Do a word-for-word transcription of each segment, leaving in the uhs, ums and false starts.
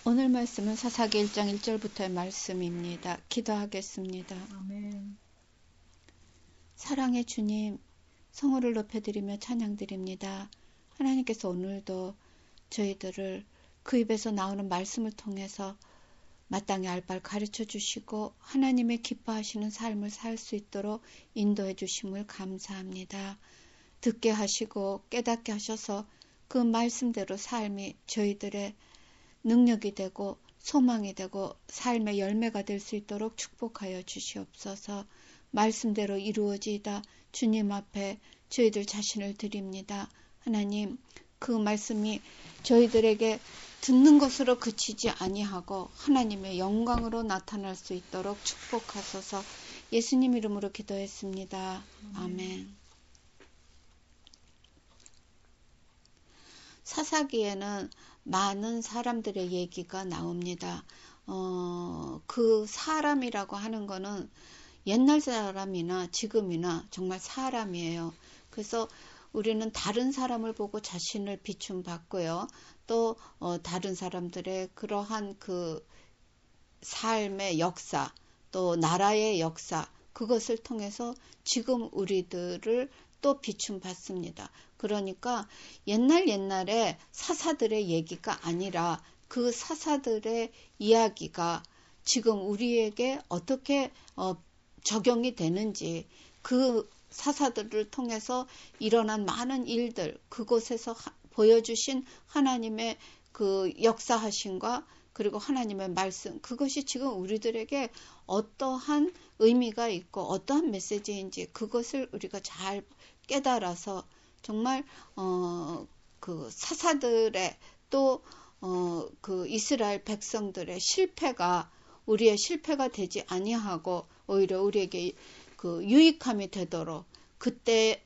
오늘 말씀은 사사기 일 장 일 절부터의 말씀입니다. 기도하겠습니다. 아멘. 사랑의 주님, 성호를 높여드리며 찬양드립니다. 하나님께서 오늘도 저희들을 그 입에서 나오는 말씀을 통해서 마땅히 알 바를 가르쳐 주시고 하나님의 기뻐하시는 삶을 살 수 있도록 인도해 주심을 감사합니다. 듣게 하시고 깨닫게 하셔서 그 말씀대로 삶이 저희들의 능력이 되고 소망이 되고 삶의 열매가 될 수 있도록 축복하여 주시옵소서. 말씀대로 이루어지이다 주님 앞에 저희들 자신을 드립니다. 하나님, 그 말씀이 저희들에게 듣는 것으로 그치지 아니하고 하나님의 영광으로 나타날 수 있도록 축복하소서. 예수님 이름으로 기도했습니다. 아멘. 사사기에는 많은 사람들의 얘기가 나옵니다. 어, 그 사람이라고 하는 거는 옛날 사람이나 지금이나 정말 사람이에요. 그래서 우리는 다른 사람을 보고 자신을 비춤받고요. 또 어, 다른 사람들의 그러한 그 삶의 역사, 또 나라의 역사, 그것을 통해서 지금 우리들을 또 비춤받습니다. 그러니까 옛날 옛날에 사사들의 얘기가 아니라 그 사사들의 이야기가 지금 우리에게 어떻게 어, 적용이 되는지, 그 사사들을 통해서 일어난 많은 일들, 그곳에서 하, 보여주신 하나님의 그 역사하심과 그리고 하나님의 말씀, 그것이 지금 우리들에게 어떠한 의미가 있고 어떠한 메시지인지 그것을 우리가 잘 깨달아서 정말 어, 그 사사들의 또 어, 그 이스라엘 백성들의 실패가 우리의 실패가 되지 아니하고 오히려 우리에게 그 유익함이 되도록 그때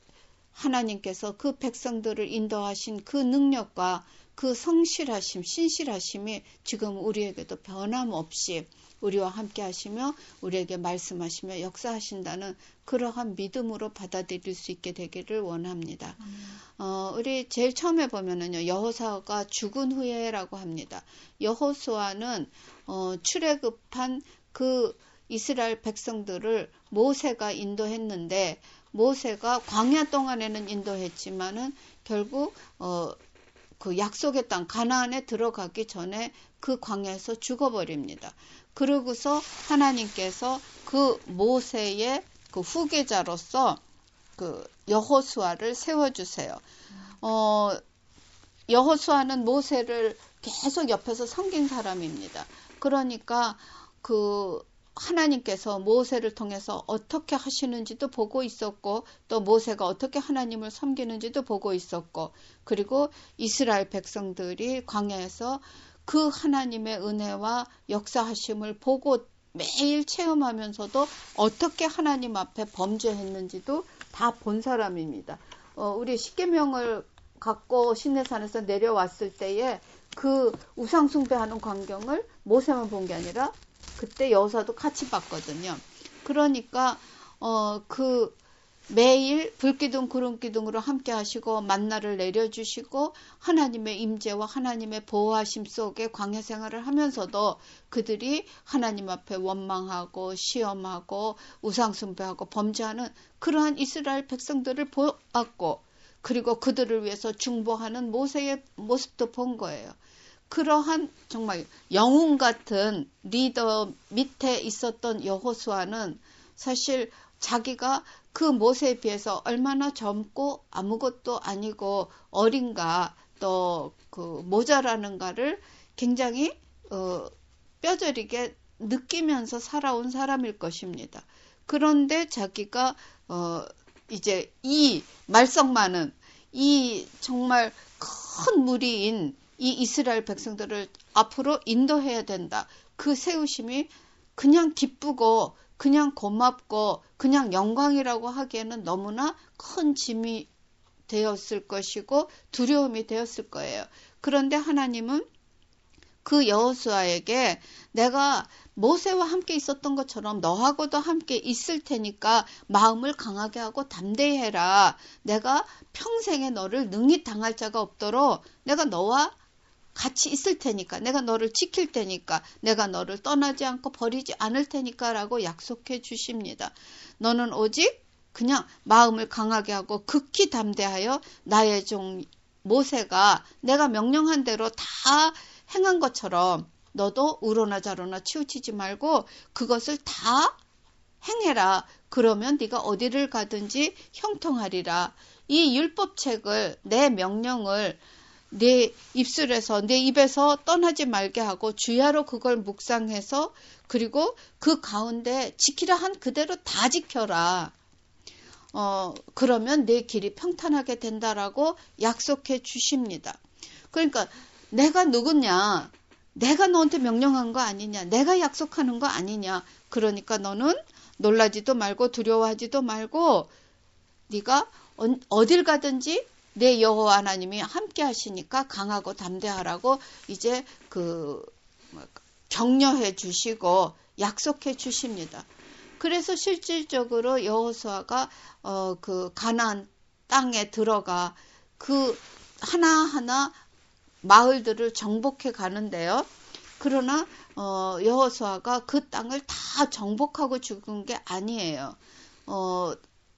하나님께서 그 백성들을 인도하신 그 능력과 그 성실하심, 신실하심이 지금 우리에게도 변함없이 우리와 함께 하시며 우리에게 말씀하시며 역사하신다는 그러한 믿음으로 받아들일 수 있게 되기를 원합니다. 음. 어, 우리 제일 처음에 보면은요, 여호수아가 죽은 후에라고 합니다. 여호수아는 어, 출애굽한 그 이스라엘 백성들을 모세가 인도했는데 모세가 광야 동안에는 인도했지만은 결국 어, 그 약속의 땅 가나안에 들어가기 전에 그 광야에서 죽어버립니다. 그러고서 하나님께서 그 모세의 그 후계자로서 그 여호수아를 세워주세요. 어, 여호수아는 모세를 계속 옆에서 섬긴 사람입니다. 그러니까 그 하나님께서 모세를 통해서 어떻게 하시는지도 보고 있었고 또 모세가 어떻게 하나님을 섬기는지도 보고 있었고 그리고 이스라엘 백성들이 광야에서 그 하나님의 은혜와 역사하심을 보고 매일 체험하면서도 어떻게 하나님 앞에 범죄했는지도 다 본 사람입니다. 어, 우리 십계명을 갖고 시내산에서 내려왔을 때에 그 우상 숭배하는 광경을 모세만 본 게 아니라 그때 여호수아도 같이 봤거든요. 그러니까 어, 그 매일 불기둥 구름기둥으로 함께 하시고 만나를 내려주시고 하나님의 임재와 하나님의 보호하심 속에 광야 생활을 하면서도 그들이 하나님 앞에 원망하고 시험하고 우상숭배하고 범죄하는 그러한 이스라엘 백성들을 보았고 그리고 그들을 위해서 중보하는 모세의 모습도 본 거예요. 그러한 정말 영웅 같은 리더 밑에 있었던 여호수아는 사실 자기가 그 모세에 비해서 얼마나 젊고 아무것도 아니고 어린가 또 그 모자라는가를 굉장히 어, 뼈저리게 느끼면서 살아온 사람일 것입니다. 그런데 자기가 어, 이제 이 말썽 많은 이 정말 큰 무리인 이 이스라엘 백성들을 앞으로 인도해야 된다. 그 세우심이 그냥 기쁘고 그냥 고맙고 그냥 영광이라고 하기에는 너무나 큰 짐이 되었을 것이고 두려움이 되었을 거예요. 그런데 하나님은 그 여호수아에게 내가 모세와 함께 있었던 것처럼 너하고도 함께 있을 테니까 마음을 강하게 하고 담대히 해라. 내가 평생에 너를 능히 당할 자가 없도록 내가 너와 같이 있을 테니까, 내가 너를 지킬 테니까, 내가 너를 떠나지 않고 버리지 않을 테니까 라고 약속해 주십니다. 너는 오직 그냥 마음을 강하게 하고 극히 담대하여 나의 종 모세가 내가 명령한 대로 다 행한 것처럼 너도 우로나 좌로나 치우치지 말고 그것을 다 행해라. 그러면 네가 어디를 가든지 형통하리라. 이 율법책을, 내 명령을 내 입술에서, 내 입에서 떠나지 말게 하고 주야로 그걸 묵상해서, 그리고 그 가운데 지키라 한 그대로 다 지켜라. 어, 그러면 내 길이 평탄하게 된다라고 약속해 주십니다. 그러니까 내가 누구냐? 내가 너한테 명령한 거 아니냐? 내가 약속하는 거 아니냐? 그러니까 너는 놀라지도 말고 두려워하지도 말고 네가 어딜 가든지 내 여호와 하나님이 함께 하시니까 강하고 담대하라고 이제 그 격려해 주시고 약속해 주십니다. 그래서 실질적으로 여호수아가 어 그 가나안 땅에 들어가 그 하나하나 마을들을 정복해 가는데요. 그러나 어 여호수아가 그 땅을 다 정복하고 죽은 게 아니에요. 어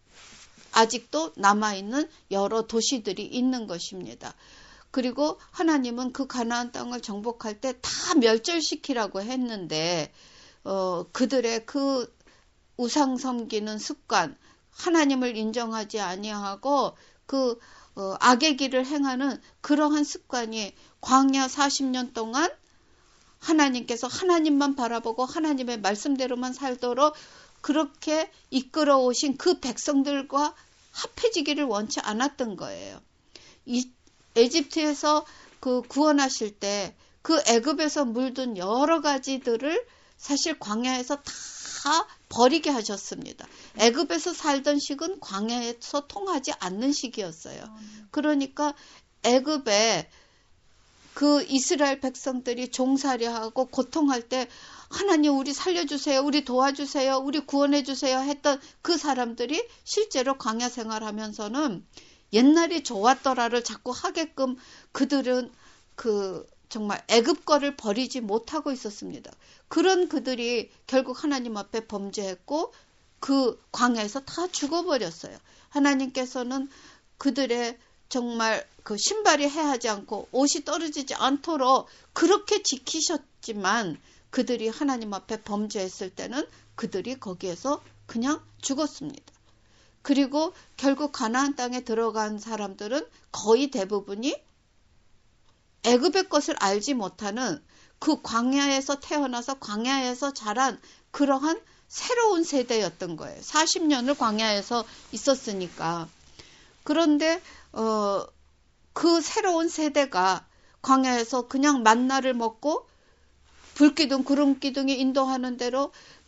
아직도 남아있는 여러 도시들이 있는 것입니다. 그리고 하나님은 그 가나안 땅을 정복할 때 다 멸절시키라고 했는데 어 그들의 그 우상 섬기는 습관, 하나님을 인정하지 아니하고 그 어, 악의 길을 행하는 그러한 습관이 광야 사십 년 동안 하나님께서 하나님만 바라보고 하나님의 말씀대로만 살도록 그렇게 이끌어 오신 그 백성들과 합해지기를 원치 않았던 거예요. 이 에집트에서 그 구원하실 때 그 애굽에서 물든 여러 가지들을 사실 광야에서 다 버리게 하셨습니다. 애굽에서 살던 식은 광야에서 통하지 않는 식이었어요. 그러니까 애굽에 그 이스라엘 백성들이 종살이하고 고통할 때 하나님 우리 살려주세요, 우리 도와주세요, 우리 구원해주세요 했던 그 사람들이 실제로 광야 생활하면서는 옛날이 좋았더라를 자꾸 하게끔 그들은 그 정말 애굽 거를 버리지 못하고 있었습니다. 그런 그들이 결국 하나님 앞에 범죄했고 그 광야에서 다 죽어버렸어요. 하나님께서는 그들의 정말 그 신발이 해하지 않고 옷이 떨어지지 않도록 그렇게 지키셨지만 그들이 하나님 앞에 범죄했을 때는 그들이 거기에서 그냥 죽었습니다. 그리고 결국 가나안 땅에 들어간 사람들은 거의 대부분이 애굽의 것을 알지 못하는 그 광야에서 태어나서 광야에서 자란 그러한 새로운 세대였던 거예요. 사십 년을 광야에서 있었으니까. 그런데 어, 그 새로운 세대가 광야에서 그냥 만나를 먹고 불기둥 구름기둥이 인도하는 대로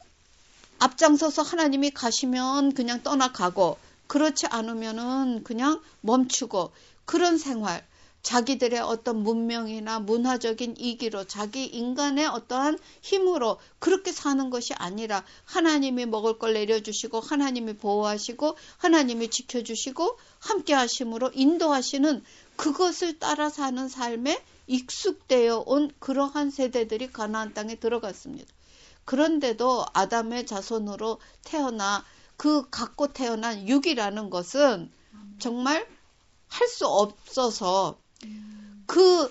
앞장서서 하나님이 가시면 그냥 떠나가고 그렇지 않으면은 그냥 멈추고 그런 생활, 자기들의 어떤 문명이나 문화적인 이기로 자기 인간의 어떠한 힘으로 그렇게 사는 것이 아니라 하나님이 먹을 걸 내려주시고 하나님이 보호하시고 하나님이 지켜주시고 함께 하심으로 인도하시는 그것을 따라 사는 삶에 익숙되어 온 그러한 세대들이 가나안 땅에 들어갔습니다. 그런데도 아담의 자손으로 태어나 그 갖고 태어난 육이라는 것은 정말 할 수 없어서 그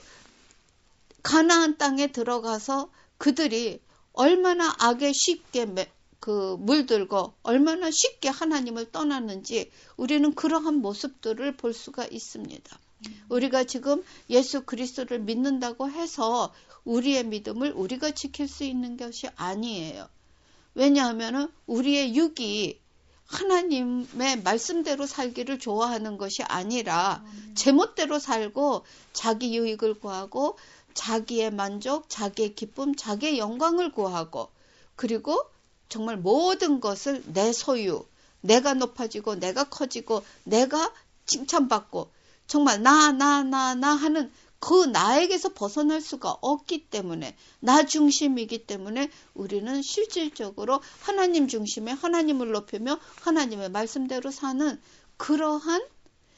가나안 땅에 들어가서 그들이 얼마나 악에 쉽게 그 물들고 얼마나 쉽게 하나님을 떠났는지 우리는 그러한 모습들을 볼 수가 있습니다. 우리가 지금 예수 그리스도를 믿는다고 해서 우리의 믿음을 우리가 지킬 수 있는 것이 아니에요. 왜냐하면 우리의 육이 하나님의 말씀대로 살기를 좋아하는 것이 아니라 제멋대로 살고 자기 유익을 구하고 자기의 만족, 자기의 기쁨, 자기의 영광을 구하고 그리고 정말 모든 것을 내 소유, 내가 높아지고 내가 커지고 내가 칭찬받고 정말 나, 나, 나, 나 하는 그 나에게서 벗어날 수가 없기 때문에 나 중심이기 때문에 우리는 실질적으로 하나님 중심에 하나님을 높이며 하나님의 말씀대로 사는 그러한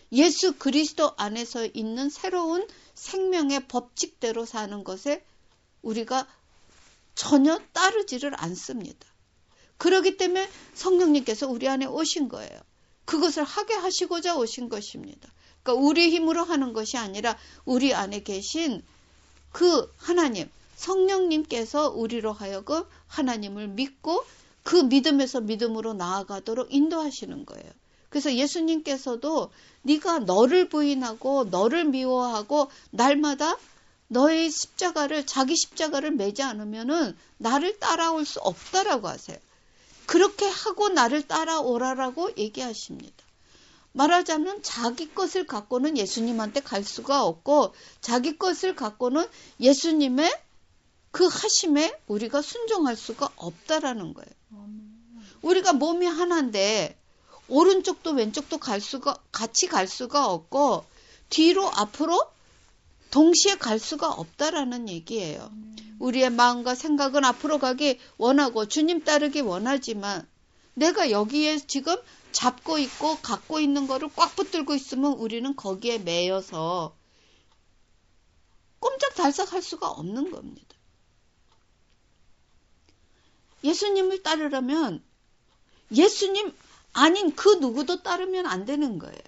예수 그리스도 안에서 있는 새로운 생명의 법칙대로 사는 것에 우리가 전혀 따르지를 않습니다. 그렇기 때문에 성령님께서 우리 안에 오신 거예요. 그것을 하게 하시고자 오신 것입니다. 그러니까 우리 힘으로 하는 것이 아니라 우리 안에 계신 그 하나님, 성령님께서 우리로 하여금 하나님을 믿고 그 믿음에서 믿음으로 나아가도록 인도하시는 거예요. 그래서 예수님께서도 네가 너를 부인하고 너를 미워하고 날마다 너의 십자가를 자기 십자가를 매지 않으면은 나를 따라올 수 없다라고 하세요. 그렇게 하고 나를 따라오라라고 얘기하십니다. 말하자면 자기 것을 갖고는 예수님한테 갈 수가 없고 자기 것을 갖고는 예수님의 그 하심에 우리가 순종할 수가 없다라는 거예요. 우리가 몸이 하나인데 오른쪽도 왼쪽도 갈 수가 같이 갈 수가 없고 뒤로 앞으로 동시에 갈 수가 없다라는 얘기예요. 우리의 마음과 생각은 앞으로 가기 원하고 주님 따르기 원하지만 내가 여기에 지금 잡고 있고 갖고 있는 거를 꽉 붙들고 있으면 우리는 거기에 매여서 꼼짝달싹 할 수가 없는 겁니다. 예수님을 따르려면 예수님 아닌 그 누구도 따르면 안 되는 거예요.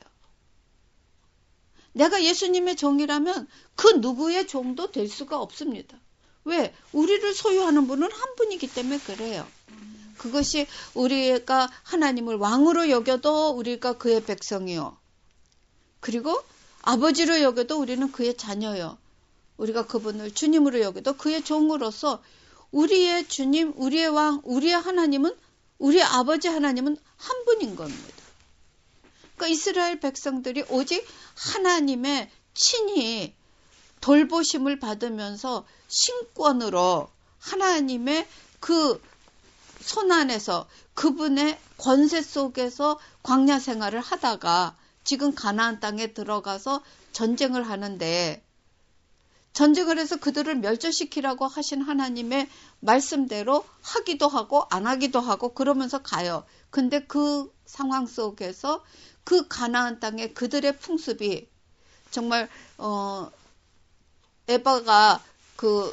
내가 예수님의 종이라면 그 누구의 종도 될 수가 없습니다. 왜? 우리를 소유하는 분은 한 분이기 때문에 그래요. 그것이 우리가 하나님을 왕으로 여겨도 우리가 그의 백성이요. 그리고 아버지로 여겨도 우리는 그의 자녀요. 우리가 그분을 주님으로 여겨도 그의 종으로서 우리의 주님, 우리의 왕, 우리의 하나님은 우리의 아버지 하나님은 한 분인 겁니다. 그러니까 이스라엘 백성들이 오직 하나님의 친히 돌보심을 받으면서 신권으로 하나님의 그 손안에서 그분의 권세 속에서 광야 생활을 하다가 지금 가나안 땅에 들어가서 전쟁을 하는데 전쟁을 해서 그들을 멸절시키라고 하신 하나님의 말씀대로 하기도 하고 안 하기도 하고 그러면서 가요. 근데 그 상황 속에서 그 가나안 땅에 그들의 풍습이 정말 어 에바가 그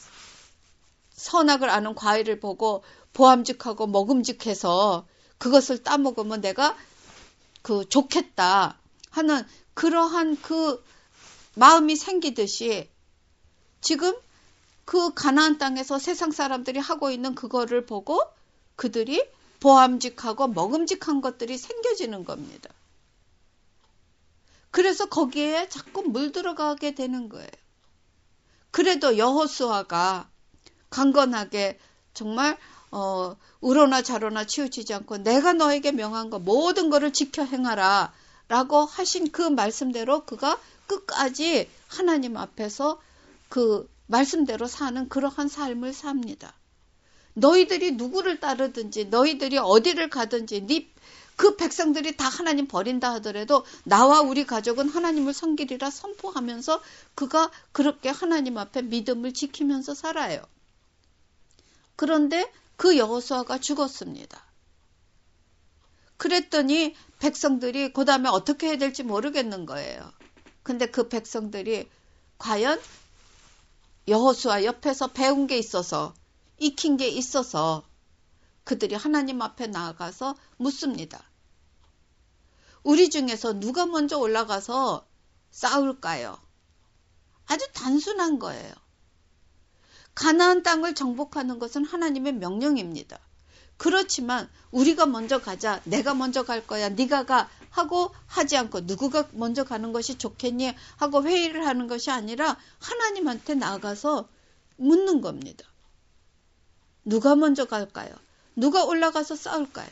선악을 아는 과일을 보고 보암직하고 먹음직해서 그것을 따먹으면 내가 그 좋겠다 하는 그러한 그 마음이 생기듯이 지금 그 가나안 땅에서 세상 사람들이 하고 있는 그거를 보고 그들이 보암직하고 먹음직한 것들이 생겨지는 겁니다. 그래서 거기에 자꾸 물들어가게 되는 거예요. 그래도 여호수아가 강건하게 정말 어, 우로나 좌로나 치우치지 않고 내가 너에게 명한 거 모든 거를 지켜 행하라 라고 하신 그 말씀대로 그가 끝까지 하나님 앞에서 그 말씀대로 사는 그러한 삶을 삽니다. 너희들이 누구를 따르든지 너희들이 어디를 가든지 네 그 백성들이 다 하나님 버린다 하더라도 나와 우리 가족은 하나님을 섬기리라 선포하면서 그가 그렇게 하나님 앞에 믿음을 지키면서 살아요. 그런데 그 여호수아가 죽었습니다. 그랬더니 백성들이 그 다음에 어떻게 해야 될지 모르겠는 거예요. 근데 그 백성들이 과연 여호수아 옆에서 배운 게 있어서 익힌 게 있어서 그들이 하나님 앞에 나아가서 묻습니다. 우리 중에서 누가 먼저 올라가서 싸울까요? 아주 단순한 거예요. 가나안 땅을 정복하는 것은 하나님의 명령입니다. 그렇지만 우리가 먼저 가자, 내가 먼저 갈 거야, 네가 가 하고 하지 않고 누구가 먼저 가는 것이 좋겠니 하고 회의를 하는 것이 아니라 하나님한테 나가서 묻는 겁니다. 누가 먼저 갈까요? 누가 올라가서 싸울까요?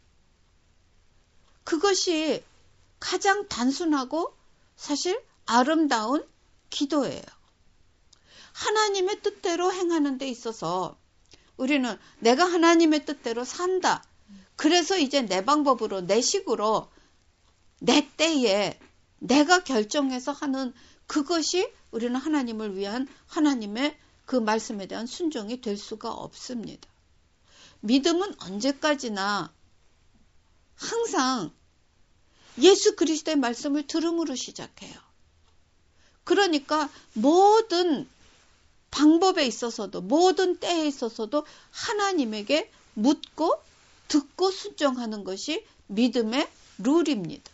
그것이 가장 단순하고 사실 아름다운 기도예요. 하나님의 뜻대로 행하는 데 있어서 우리는 내가 하나님의 뜻대로 산다. 그래서 이제 내 방법으로 내 식으로 내 때에 내가 결정해서 하는 그것이 우리는 하나님을 위한 하나님의 그 말씀에 대한 순종이 될 수가 없습니다. 믿음은 언제까지나 항상 예수 그리스도의 말씀을 들음으로 시작해요. 그러니까 모든 방법에 있어서도 모든 때에 있어서도 하나님에게 묻고 듣고 순종하는 것이 믿음의 룰입니다.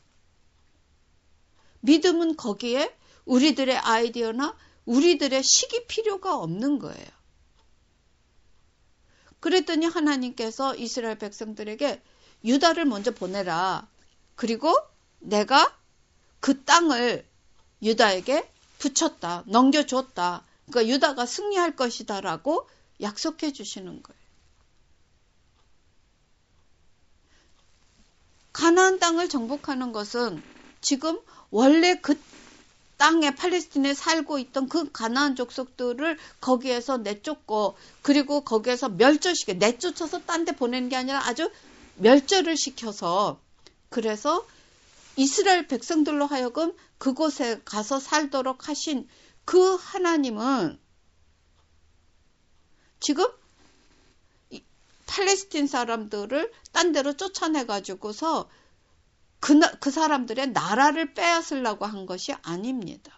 믿음은 거기에 우리들의 아이디어나 우리들의 식이 필요가 없는 거예요. 그랬더니 하나님께서 이스라엘 백성들에게 유다를 먼저 보내라. 그리고 내가 그 땅을 유다에게 붙였다. 넘겨줬다. 그러니까 유다가 승리할 것이다 라고 약속해 주시는 거예요. 가나안 땅을 정복하는 것은 지금 원래 그 땅에 팔레스틴에 살고 있던 그 가나안 족속들을 거기에서 내쫓고 그리고 거기에서 멸절시켜 내쫓아서 딴 데 보내는 게 아니라 아주 멸절을 시켜서 그래서 이스라엘 백성들로 하여금 그곳에 가서 살도록 하신 그 하나님은 지금 팔레스틴 사람들을 딴 데로 쫓아내가지고서 그, 그 사람들의 나라를 빼앗으려고 한 것이 아닙니다.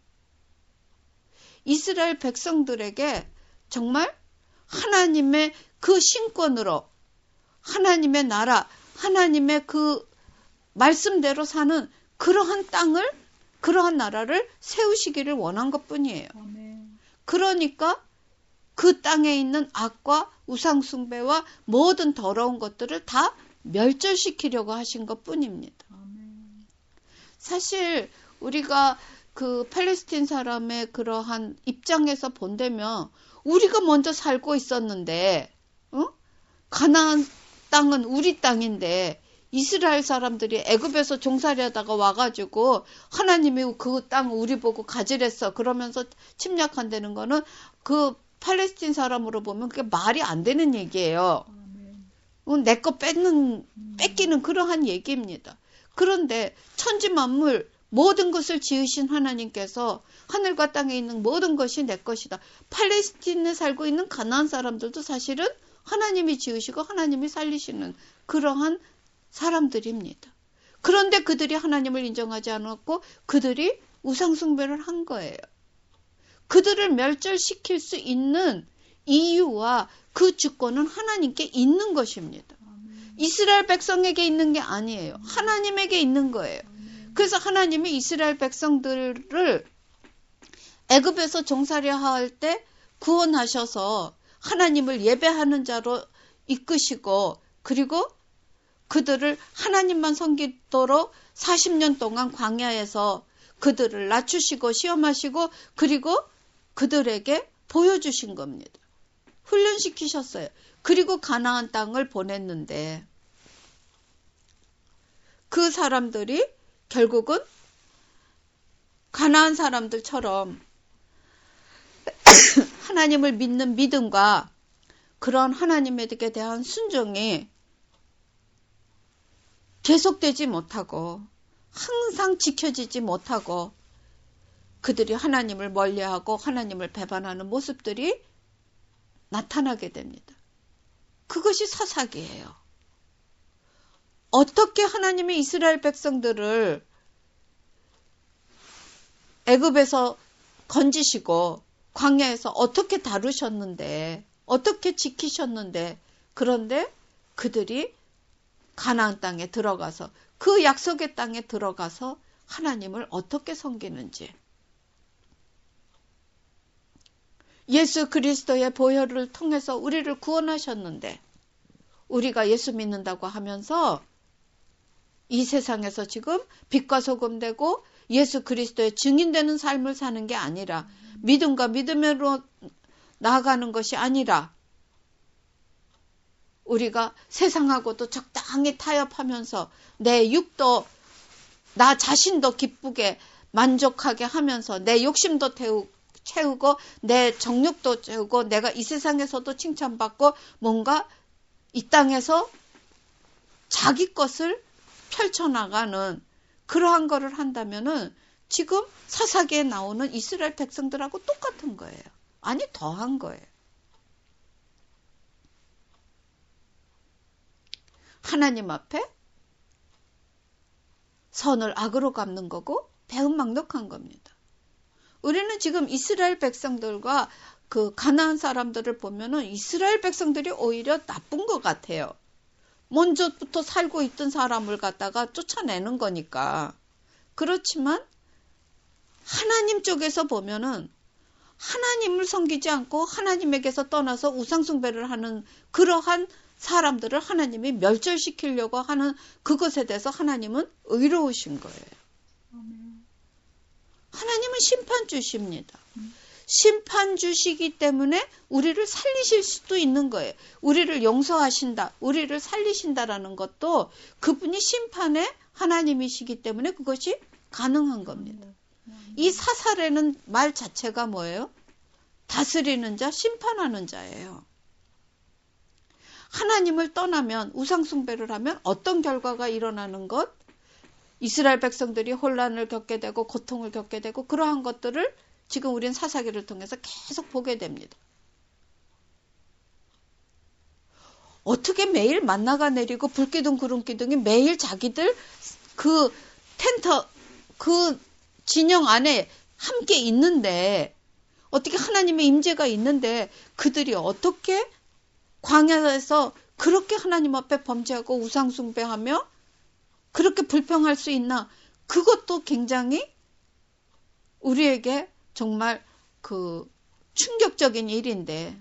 이스라엘 백성들에게 정말 하나님의 그 신권으로 하나님의 나라, 하나님의 그 말씀대로 사는 그러한 땅을, 그러한 나라를 세우시기를 원한 것뿐이에요. 아멘. 그러니까 그 땅에 있는 악과 우상숭배와 모든 더러운 것들을 다 멸절시키려고 하신 것뿐입니다. 아멘. 사실 우리가 그 팔레스틴 사람의 그러한 입장에서 본다면 우리가 먼저 살고 있었는데 어? 가나안 땅은 우리 땅인데 이스라엘 사람들이 애굽에서 종살이하다가 와가지고 하나님이 그 땅 우리 보고 가지랬어 그러면서 침략한다는 거는 그 팔레스틴 사람으로 보면 그게 말이 안 되는 얘기예요. 내 거 뺏는 뺏기는 그러한 얘기입니다. 그런데 천지 만물 모든 것을 지으신 하나님께서 하늘과 땅에 있는 모든 것이 내 것이다. 팔레스틴에 살고 있는 가나안 사람들도 사실은 하나님이 지으시고 하나님이 살리시는 그러한 사람들입니다. 그런데 그들이 하나님을 인정하지 않았고 그들이 우상숭배를 한 거예요. 그들을 멸절시킬 수 있는 이유와 그 주권은 하나님께 있는 것입니다. 이스라엘 백성에게 있는 게 아니에요. 하나님에게 있는 거예요. 그래서 하나님이 이스라엘 백성들을 애굽에서 종살이할 때 구원하셔서 하나님을 예배하는 자로 이끄시고 그리고 그들을 하나님만 섬기도록 사십 년 동안 광야에서 그들을 낮추시고 시험하시고 그리고 그들에게 보여주신 겁니다. 훈련시키셨어요. 그리고 가나안 땅을 보냈는데 그 사람들이 결국은 가나안 사람들처럼 하나님을 믿는 믿음과 그런 하나님에게 대한 순종이 계속되지 못하고 항상 지켜지지 못하고 그들이 하나님을 멀리하고 하나님을 배반하는 모습들이 나타나게 됩니다. 그것이 사사기예요. 어떻게 하나님이 이스라엘 백성들을 애굽에서 건지시고 광야에서 어떻게 다루셨는데 어떻게 지키셨는데 그런데 그들이 가나안 땅에 들어가서 그 약속의 땅에 들어가서 하나님을 어떻게 섬기는지 예수 그리스도의 보혈을 통해서 우리를 구원하셨는데 우리가 예수 믿는다고 하면서 이 세상에서 지금 빛과 소금 되고 예수 그리스도의 증인되는 삶을 사는 게 아니라 믿음과 믿음으로 나아가는 것이 아니라 우리가 세상하고도 적당히 타협하면서 내 육도 나 자신도 기쁘게 만족하게 하면서 내 욕심도 태우고 채우고 내 정욕도 채우고 내가 이 세상에서도 칭찬받고 뭔가 이 땅에서 자기 것을 펼쳐나가는 그러한 거를 한다면은 지금 사사기에 나오는 이스라엘 백성들하고 똑같은 거예요. 아니 더한 거예요. 하나님 앞에 선을 악으로 갚는 거고 배은망덕한 겁니다. 우리는 지금 이스라엘 백성들과 그 가나안 사람들을 보면은 이스라엘 백성들이 오히려 나쁜 것 같아요. 먼저부터 살고 있던 사람을 갖다가 쫓아내는 거니까. 그렇지만 하나님 쪽에서 보면은 하나님을 섬기지 않고 하나님에게서 떠나서 우상숭배를 하는 그러한 사람들을 하나님이 멸절시키려고 하는 그것에 대해서 하나님은 의로우신 거예요. 하나님은 심판주십니다. 심판주시기 때문에 우리를 살리실 수도 있는 거예요. 우리를 용서하신다, 우리를 살리신다라는 것도 그분이 심판의 하나님이시기 때문에 그것이 가능한 겁니다. 이 사사라는 말 자체가 뭐예요? 다스리는 자, 심판하는 자예요. 하나님을 떠나면, 우상숭배를 하면 어떤 결과가 일어나는 것? 이스라엘 백성들이 혼란을 겪게 되고 고통을 겪게 되고 그러한 것들을 지금 우리는 사사기를 통해서 계속 보게 됩니다. 어떻게 매일 만나가 내리고 불기둥 구름기둥이 매일 자기들 그 텐트 그 진영 안에 함께 있는데 어떻게 하나님의 임재가 있는데 그들이 어떻게 광야에서 그렇게 하나님 앞에 범죄하고 우상숭배하며 그렇게 불평할 수 있나? 그것도 굉장히 우리에게 정말 그 충격적인 일인데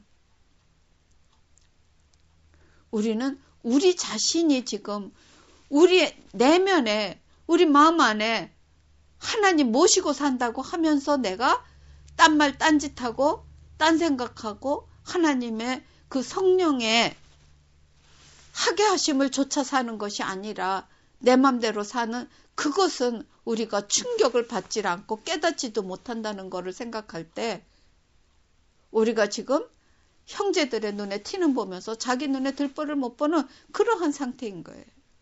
우리는 우리 자신이 지금 우리 내면에 우리 마음 안에 하나님 모시고 산다고 하면서 내가 딴말 딴짓하고 딴 생각하고 하나님의 그 성령의 하게 하심을 좇아 사는 것이 아니라 내 맘대로 사는 그것은 우리가 충격을 받지 않고 깨닫지도 못한다는 것을 생각할 때 우리가 지금 형제들의 눈에 티는 보면서 자기 눈에 들보를 못 보는 그러한 상태인 거예요.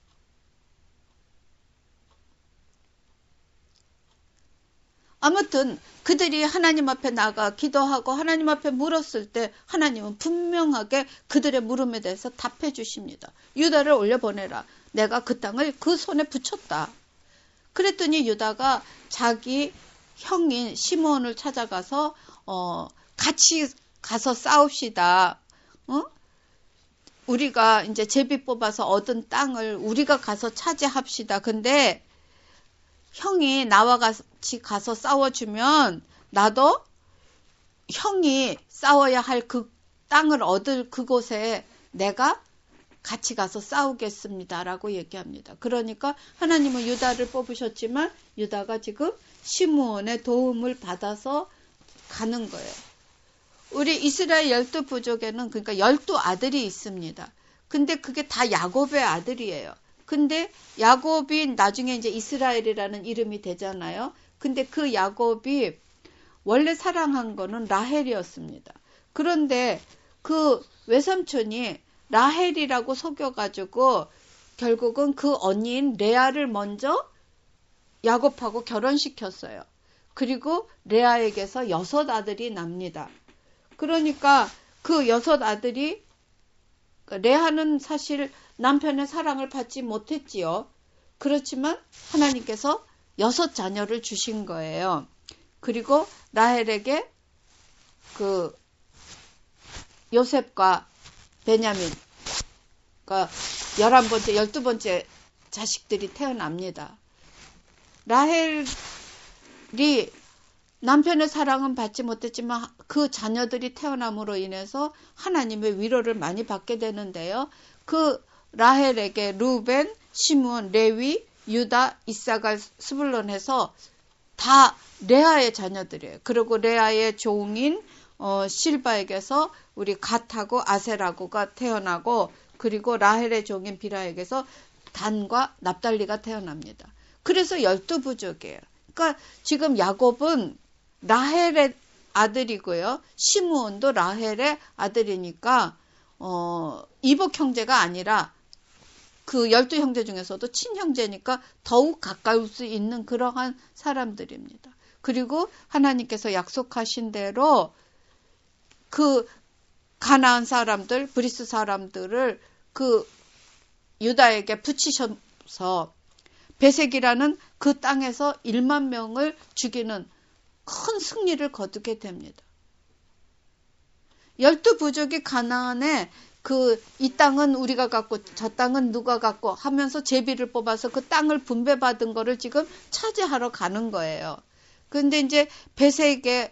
아무튼 그들이 하나님 앞에 나가 기도하고 하나님 앞에 물었을 때 하나님은 분명하게 그들의 물음에 대해서 답해 주십니다. 유다를 올려보내라. 내가 그 땅을 그 손에 붙였다. 그랬더니 유다가 자기 형인 시므온을 찾아가서 어, 같이 가서 싸웁시다. 어? 우리가 이제 제비 뽑아서 얻은 땅을 우리가 가서 차지합시다. 근데 형이 나와 같이 가서 싸워주면 나도 형이 싸워야 할 그 땅을 얻을 그곳에 내가 같이 가서 싸우겠습니다라고 얘기합니다. 그러니까 하나님은 유다를 뽑으셨지만 유다가 지금 시므온의 도움을 받아서 가는 거예요. 우리 이스라엘 열두 부족에는 그러니까 열두 아들이 있습니다. 근데 그게 다 야곱의 아들이에요. 근데 야곱이 나중에 이제 이스라엘이라는 이름이 되잖아요. 근데 그 야곱이 원래 사랑한 거는 라헬이었습니다. 그런데 그 외삼촌이 라헬이라고 속여가지고 결국은 그 언니인 레아를 먼저 야곱하고 결혼시켰어요. 그리고 레아에게서 여섯 아들이 납니다. 그러니까 그 여섯 아들이 레아는 사실 남편의 사랑을 받지 못했지요. 그렇지만 하나님께서 여섯 자녀를 주신 거예요. 그리고 라헬에게 그 요셉과 베냐민, 그러니까 열한 번째, 열두 번째 자식들이 태어납니다. 라헬이 남편의 사랑은 받지 못했지만 그 자녀들이 태어남으로 인해서 하나님의 위로를 많이 받게 되는데요. 그 라헬에게 루벤, 시므온, 레위, 유다, 이사갈, 스불론 해서 다 레아의 자녀들이에요. 그리고 레아의 종인 어, 실바에게서 우리 갓하고 아셀하고가 태어나고 그리고 라헬의 종인 비라에게서 단과 납달리가 태어납니다. 그래서 열두 부족이에요. 그러니까 지금 야곱은 라헬의 아들이고요. 시므온도 라헬의 아들이니까 어, 이복 형제가 아니라 그 열두 형제 중에서도 친형제니까 더욱 가까울 수 있는 그러한 사람들입니다. 그리고 하나님께서 약속하신 대로 그 가나안 사람들, 브리스 사람들을 그 유다에게 붙이셔서 베색이라는 그 땅에서 일만 명을 죽이는 큰 승리를 거두게 됩니다. 열두 부족이 가나안에 그 이 땅은 우리가 갖고 저 땅은 누가 갖고 하면서 제비를 뽑아서 그 땅을 분배받은 거를 지금 차지하러 가는 거예요. 그런데 이제 베색의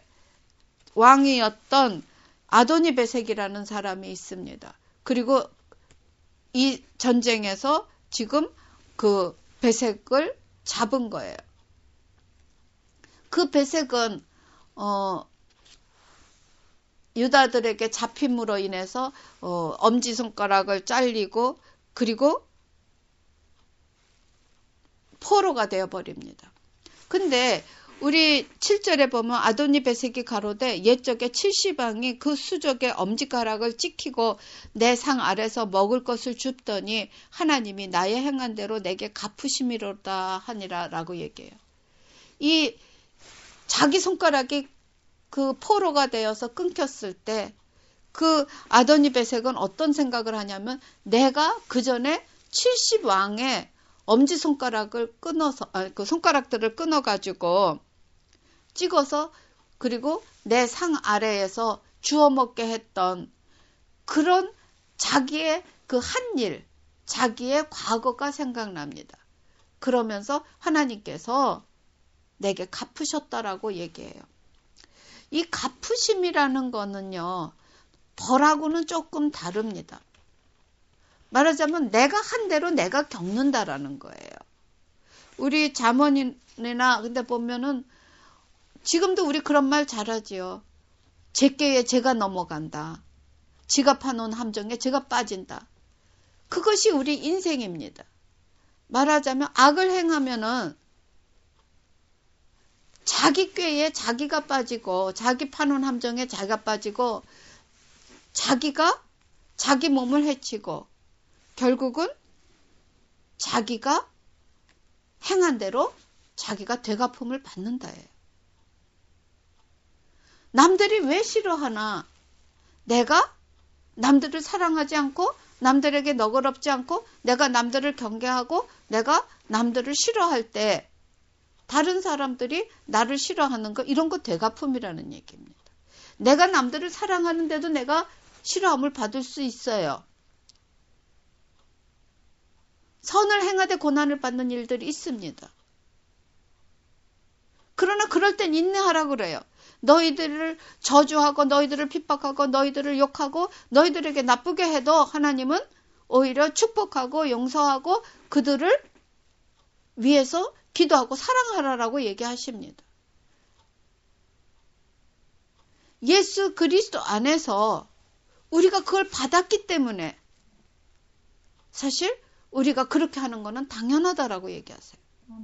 왕이었던 아도니 베색이라는 사람이 있습니다. 그리고 이 전쟁에서 지금 그 베색을 잡은 거예요. 그 베색은 어 유다들에게 잡힘으로 인해서 어, 엄지손가락을 잘리고 그리고 포로가 되어버립니다. 근데 우리 칠 절에 보면 아도니 베색이 가로되 옛적에 칠십 왕이 그 수족의 엄지가락을 찍히고 내 상 아래서 먹을 것을 줍더니 하나님이 나의 행한 대로 내게 갚으심이로다 하니라 라고 얘기해요. 이 자기 손가락이 그 포로가 되어서 끊겼을 때 그 아도니 베색은 어떤 생각을 하냐면 내가 그 전에 칠십 왕의 엄지손가락을 끊어서 아, 그 손가락들을 끊어가지고 찍어서 그리고 내 상 아래에서 주워 먹게 했던 그런 자기의 그 한 일, 자기의 과거가 생각납니다. 그러면서 하나님께서 내게 갚으셨다라고 얘기해요. 이 갚으심이라는 거는요, 벌하고는 조금 다릅니다. 말하자면 내가 한 대로 내가 겪는다라는 거예요. 우리 자문이나 근데 보면은 지금도 우리 그런 말 잘하지요. 제께에 제가 넘어간다. 지가 파놓은 함정에 제가 빠진다. 그것이 우리 인생입니다. 말하자면 악을 행하면은 자기 꾀에 자기가 빠지고 자기 파놓은 함정에 자기가 빠지고 자기가 자기 몸을 해치고 결국은 자기가 행한 대로 자기가 되갚음을 받는다예요. 남들이 왜 싫어하나? 내가 남들을 사랑하지 않고 남들에게 너그럽지 않고 내가 남들을 경계하고 내가 남들을 싫어할 때 다른 사람들이 나를 싫어하는 거 이런 거 되갚음이라는 얘기입니다. 내가 남들을 사랑하는데도 내가 싫어함을 받을 수 있어요. 선을 행하되 고난을 받는 일들이 있습니다. 그러나 그럴 땐 인내하라 그래요. 너희들을 저주하고 너희들을 핍박하고 너희들을 욕하고 너희들에게 나쁘게 해도 하나님은 오히려 축복하고 용서하고 그들을 위해서 기도하고 사랑하라라고 얘기하십니다. 예수 그리스도 안에서 우리가 그걸 받았기 때문에 사실 우리가 그렇게 하는 거는 당연하다라고 얘기하세요.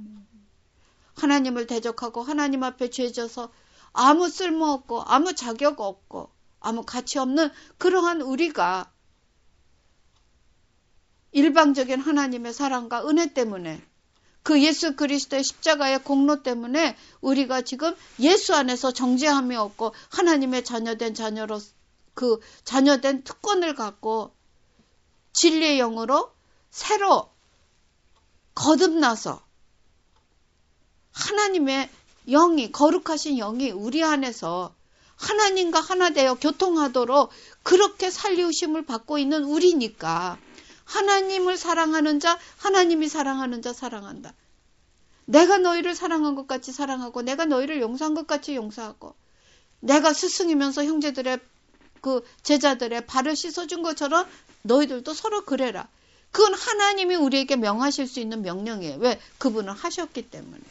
하나님을 대적하고 하나님 앞에 죄져서 아무 쓸모없고 아무 자격 없고 아무 가치 없는 그러한 우리가 일방적인 하나님의 사랑과 은혜 때문에 그 예수 그리스도의 십자가의 공로 때문에 우리가 지금 예수 안에서 정죄함이 없고 하나님의 자녀된 자녀로 그 자녀된 특권을 갖고 진리의 영으로 새로 거듭나서 하나님의 영이 거룩하신 영이 우리 안에서 하나님과 하나 되어 교통하도록 그렇게 살리우심을 받고 있는 우리니까 하나님을 사랑하는 자 하나님이 사랑하는 자 사랑한다. 내가 너희를 사랑한 것 같이 사랑하고 내가 너희를 용서한 것 같이 용서하고 내가 스승이면서 형제들의 그 제자들의 발을 씻어준 것처럼 너희들도 서로 그래라. 그건 하나님이 우리에게 명하실 수 있는 명령이에요. 왜? 그분은 하셨기 때문에.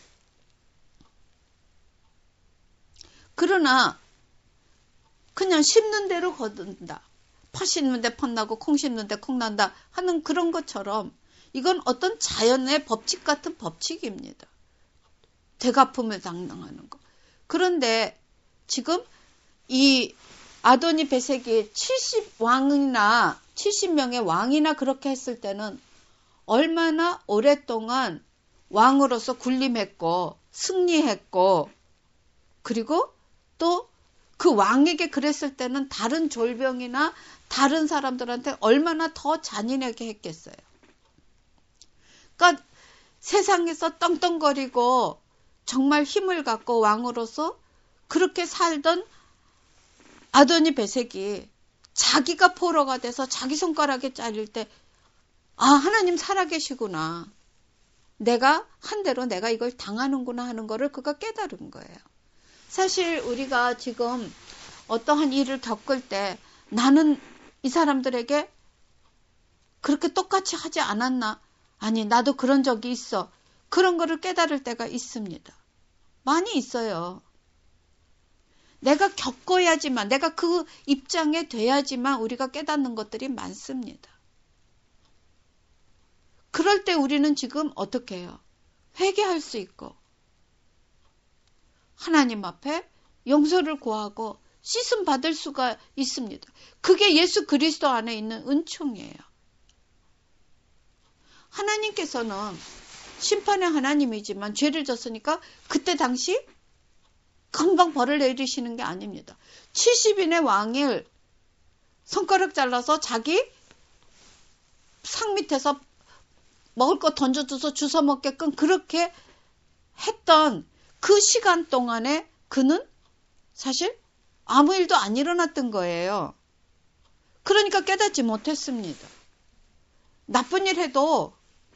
그러나 그냥 심는 대로 거둔다. 파 심는 데 팥나고 콩 심는 데 콩난다 하는 그런 것처럼 이건 어떤 자연의 법칙 같은 법칙입니다. 되갚음을 당당하는 거. 그런데 지금 이 아도니 베색이 칠십 왕이나 칠십 명의 왕이나 그렇게 했을 때는 얼마나 오랫동안 왕으로서 군림했고 승리했고 그리고 또 그 왕에게 그랬을 때는 다른 졸병이나 다른 사람들한테 얼마나 더 잔인하게 했겠어요. 그러니까 세상에서 떵떵거리고 정말 힘을 갖고 왕으로서 그렇게 살던 아도니 베섹이 자기가 포로가 돼서 자기 손가락에 잘릴 때, 아, 하나님 살아계시구나. 내가 한 대로 내가 이걸 당하는구나 하는 거를 그가 깨달은 거예요. 사실 우리가 지금 어떠한 일을 겪을 때 나는 이 사람들에게 그렇게 똑같이 하지 않았나? 아니, 나도 그런 적이 있어. 그런 거를 깨달을 때가 있습니다. 많이 있어요. 내가 겪어야지만, 내가 그 입장에 돼야지만 우리가 깨닫는 것들이 많습니다. 그럴 때 우리는 지금 어떻게 해요? 회개할 수 있고 하나님 앞에 용서를 구하고 씻음 받을 수가 있습니다. 그게 예수 그리스도 안에 있는 은총이에요. 하나님께서는 심판의 하나님이지만 죄를 졌으니까 그때 당시 금방 벌을 내리시는 게 아닙니다. 칠십 인의 왕을 손가락 잘라서 자기 상 밑에서 먹을 거 던져줘서 주워 먹게끔 그렇게 했던 그 시간 동안에 그는 사실 아무 일도 안 일어났던 거예요. 그러니까 깨닫지 못했습니다. 나쁜 일 해도,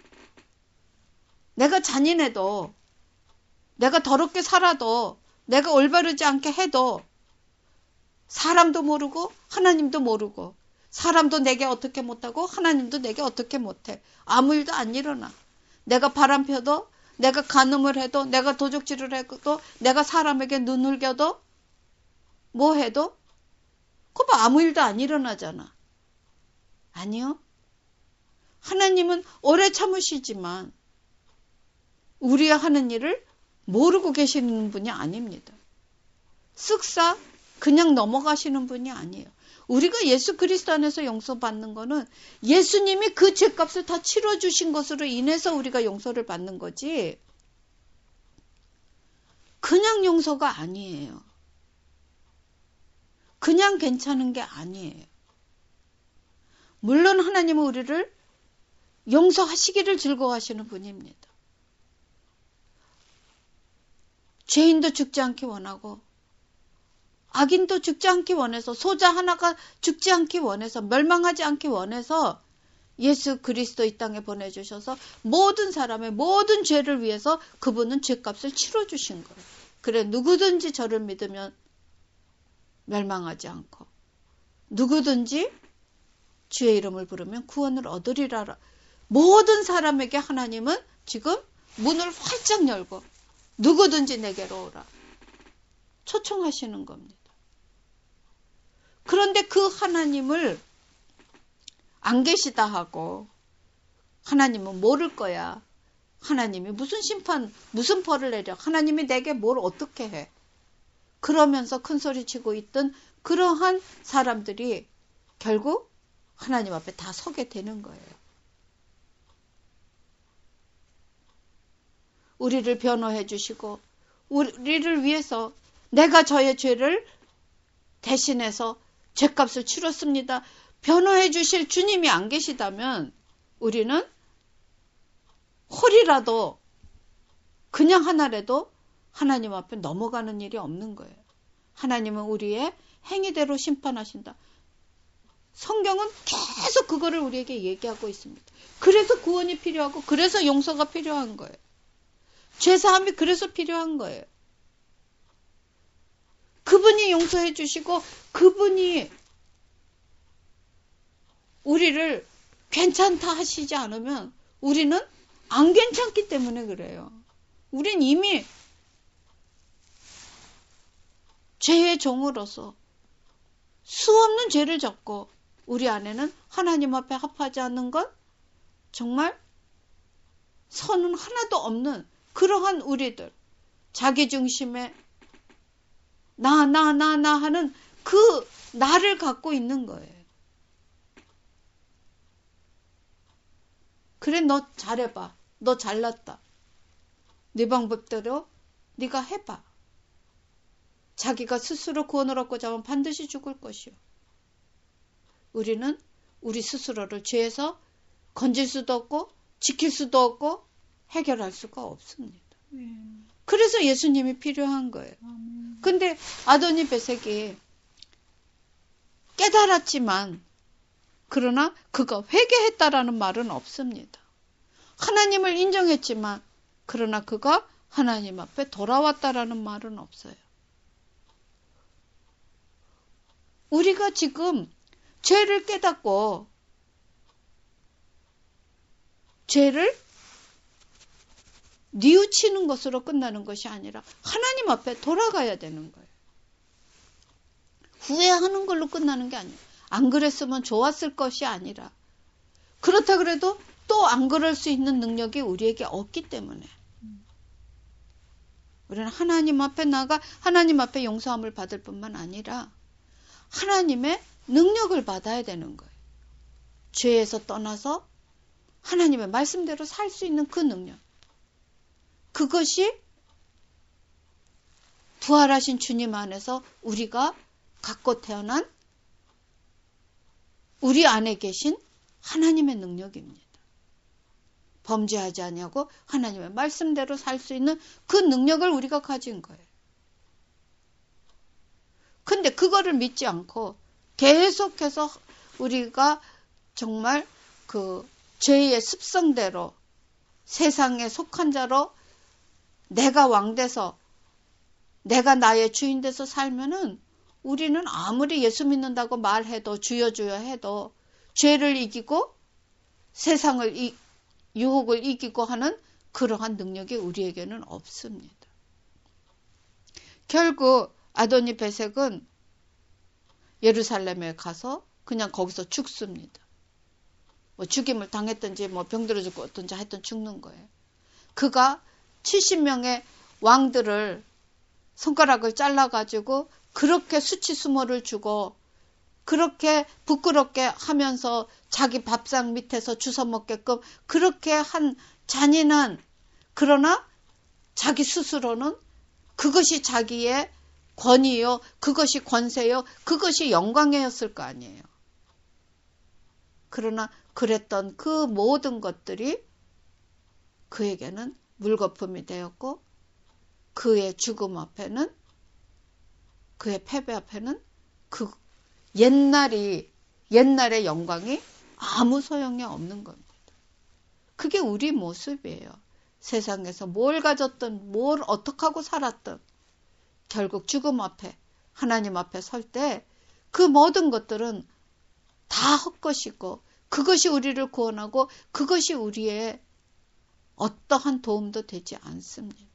내가 잔인해도, 내가 더럽게 살아도, 내가 올바르지 않게 해도 사람도 모르고 하나님도 모르고, 사람도 내게 어떻게 못하고 하나님도 내게 어떻게 못해. 아무 일도 안 일어나. 내가 바람 펴도, 내가 간음을 해도, 내가 도적질을 해도, 내가 사람에게 눈 흘겨도, 뭐 해도 그거 아무 일도 안 일어나잖아. 아니요. 하나님은 오래 참으시지만 우리가 하는 일을 모르고 계시는 분이 아닙니다. 쓱싹 그냥 넘어가시는 분이 아니에요. 우리가 예수 그리스도 안에서 용서받는 거는 예수님이 그 죄값을 다 치러주신 것으로 인해서 우리가 용서를 받는 거지, 그냥 용서가 아니에요. 그냥 괜찮은 게 아니에요. 물론 하나님은 우리를 용서하시기를 즐거워하시는 분입니다. 죄인도 죽지 않기 원하고 악인도 죽지 않기 원해서, 소자 하나가 죽지 않기 원해서, 멸망하지 않기 원해서 예수 그리스도 이 땅에 보내주셔서 모든 사람의 모든 죄를 위해서 그분은 죄값을 치러주신 거예요. 그래, 누구든지 저를 믿으면 멸망하지 않고 누구든지 주의 이름을 부르면 구원을 얻으리라. 모든 사람에게 하나님은 지금 문을 활짝 열고 누구든지 내게로 오라 초청하시는 겁니다. 그런데 그 하나님을 안 계시다 하고 하나님은 모를 거야. 하나님이 무슨 심판, 무슨 벌을 내려. 하나님이 내게 뭘 어떻게 해. 그러면서 큰 소리 치고 있던 그러한 사람들이 결국 하나님 앞에 다 서게 되는 거예요. 우리를 변호해 주시고 우리를 위해서 내가 저의 죄를 대신해서 죄값을 치렀습니다. 변호해 주실 주님이 안 계시다면 우리는 홀이라도 그냥 하나라도 하나님 앞에 넘어가는 일이 없는 거예요. 하나님은 우리의 행위대로 심판하신다. 성경은 계속 그거를 우리에게 얘기하고 있습니다. 그래서 구원이 필요하고 그래서 용서가 필요한 거예요. 죄사함이 그래서 필요한 거예요. 그분이 용서해 주시고 그분이 우리를 괜찮다 하시지 않으면 우리는 안 괜찮기 때문에 그래요. 우린 이미 죄의 종으로서 수없는 죄를 졌고 우리 안에는 하나님 앞에 합하지 않는 것, 정말 선은 하나도 없는 그러한 우리들, 자기중심에 나, 나, 나, 나 하는 그 나를 갖고 있는 거예요. 그래, 너 잘해봐. 너 잘났다. 네 방법대로 네가 해봐. 자기가 스스로 구원을 얻고자 하면 반드시 죽을 것이요. 우리는 우리 스스로를 죄에서 건질 수도 없고 지킬 수도 없고 해결할 수가 없습니다. 네. 그래서 예수님이 필요한 거예요. 아멘. 근데 아도니 베섹이 깨달았지만 그러나 그가 회개했다라는 말은 없습니다. 하나님을 인정했지만 그러나 그가 하나님 앞에 돌아왔다라는 말은 없어요. 우리가 지금 죄를 깨닫고 죄를 뉘우치는 것으로 끝나는 것이 아니라 하나님 앞에 돌아가야 되는 거예요. 후회하는 걸로 끝나는 게 아니에요. 안 그랬으면 좋았을 것이 아니라 그렇다 그래도 또 안 그럴 수 있는 능력이 우리에게 없기 때문에 우리는 하나님 앞에 나가 하나님 앞에 용서함을 받을 뿐만 아니라 하나님의 능력을 받아야 되는 거예요. 죄에서 떠나서 하나님의 말씀대로 살 수 있는 그 능력. 그것이 부활하신 주님 안에서 우리가 갖고 태어난 우리 안에 계신 하나님의 능력입니다. 범죄하지 아니하고 하나님의 말씀대로 살 수 있는 그 능력을 우리가 가진 거예요. 근데 그거를 믿지 않고 계속해서 우리가 정말 그 죄의 습성대로 세상에 속한 자로 내가 왕돼서 내가 나의 주인 돼서 살면은 우리는 아무리 예수 믿는다고 말해도 주여 주여 해도 죄를 이기고 세상을 이, 유혹을 이기고 하는 그러한 능력이 우리에게는 없습니다. 결국 아도니 베섹은 예루살렘에 가서 그냥 거기서 죽습니다. 뭐 죽임을 당했든지 뭐 병들어 죽었든지 하여튼 죽는 거예요. 그가 칠십 명의 왕들을 손가락을 잘라가지고 그렇게 수치수모를 주고 그렇게 부끄럽게 하면서 자기 밥상 밑에서 주워 먹게끔 그렇게 한 잔인한 그러나 자기 스스로는 그것이 자기의 권위요, 그것이 권세요, 그것이 영광이었을 거 아니에요. 그러나 그랬던 그 모든 것들이 그에게는 물거품이 되었고 그의 죽음 앞에는 그의 패배 앞에는 그 옛날이 옛날의 영광이 아무 소용이 없는 겁니다. 그게 우리 모습이에요. 세상에서 뭘 가졌든 뭘 어떻게 하고 살았든 결국 죽음 앞에 하나님 앞에 설 때 그 모든 것들은 다 헛것이고 그것이 우리를 구원하고 그것이 우리의 어떠한 도움도 되지 않습니다.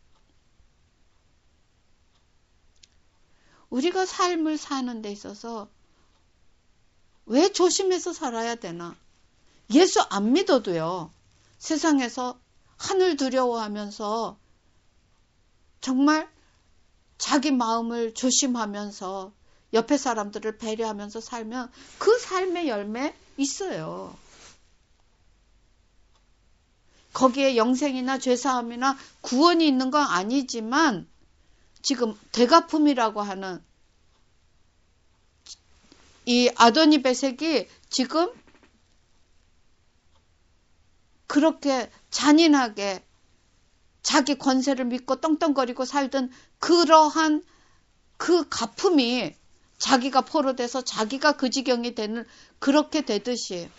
우리가 삶을 사는 데 있어서 왜 조심해서 살아야 되나? 예수 안 믿어도요. 세상에서 하늘 두려워하면서 정말 자기 마음을 조심하면서 옆에 사람들을 배려하면서 살면 그 삶의 열매 있어요. 거기에 영생이나 죄사함이나 구원이 있는 건 아니지만 지금 되갚음이라고 하는 이 아도니 베섹이 지금 그렇게 잔인하게 자기 권세를 믿고 떵떵거리고 살던 그러한 그 갚음이 자기가 포로돼서 자기가 그 지경이 되는 그렇게 되듯이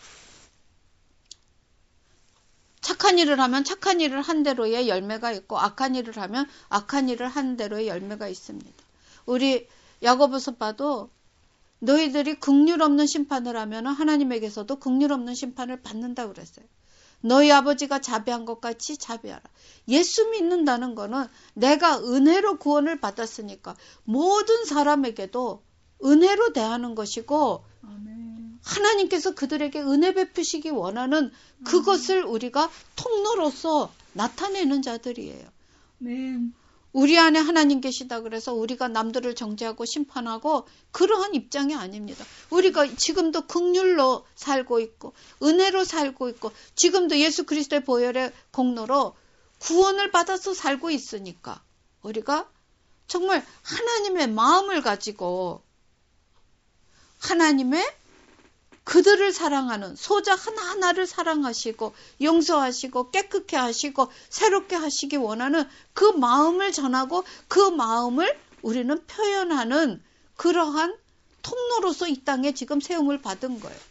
착한 일을 하면 착한 일을 한 대로의 열매가 있고 악한 일을 하면 악한 일을 한 대로의 열매가 있습니다. 우리 야고보서 봐도 너희들이 긍휼 없는 심판을 하면 하나님에게서도 긍휼 없는 심판을 받는다고 그랬어요. 너희 아버지가 자비한 것 같이 자비하라. 예수 믿는다는 거는 내가 은혜로 구원을 받았으니까 모든 사람에게도 은혜로 대하는 것이고 아멘. 하나님께서 그들에게 은혜 베푸시기 원하는 그것을 우리가 통로로서 나타내는 자들이에요. 아멘. 우리 안에 하나님 계시다 그래서 우리가 남들을 정죄하고 심판하고 그러한 입장이 아닙니다. 우리가 지금도 긍휼로 살고 있고 은혜로 살고 있고 지금도 예수 그리스도의 보혈의 공로로 구원을 받아서 살고 있으니까 우리가 정말 하나님의 마음을 가지고 하나님의 그들을 사랑하는 소자 하나하나를 사랑하시고 용서하시고 깨끗게 하시고 새롭게 하시기 원하는 그 마음을 전하고 그 마음을 우리는 표현하는 그러한 통로로서 이 땅에 지금 세움을 받은 거예요.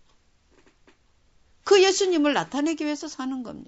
그 예수님을 나타내기 위해서 사는 겁니다.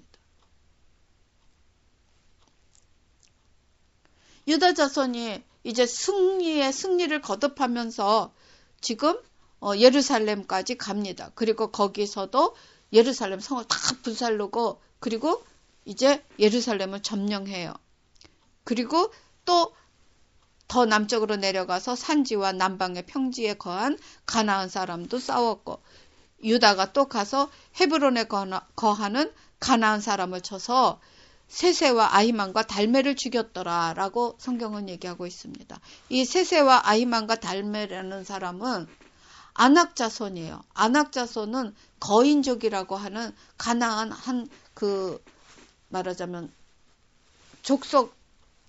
유다 자손이 이제 승리의 승리를 거듭하면서 지금 어, 예루살렘까지 갑니다. 그리고 거기서도 예루살렘 성을 다 불살르고 그리고 이제 예루살렘을 점령해요. 그리고 또 더 남쪽으로 내려가서 산지와 남방의 평지에 거한 가나안 사람도 싸웠고 유다가 또 가서 헤브론에 거하는 가나안 사람을 쳐서 세세와 아히만과 달메를 죽였더라 라고 성경은 얘기하고 있습니다. 이 세세와 아히만과 달메라는 사람은 아낙 자손이에요. 아낙 자손은 거인족이라고 하는 가나안 한 그 말하자면 족속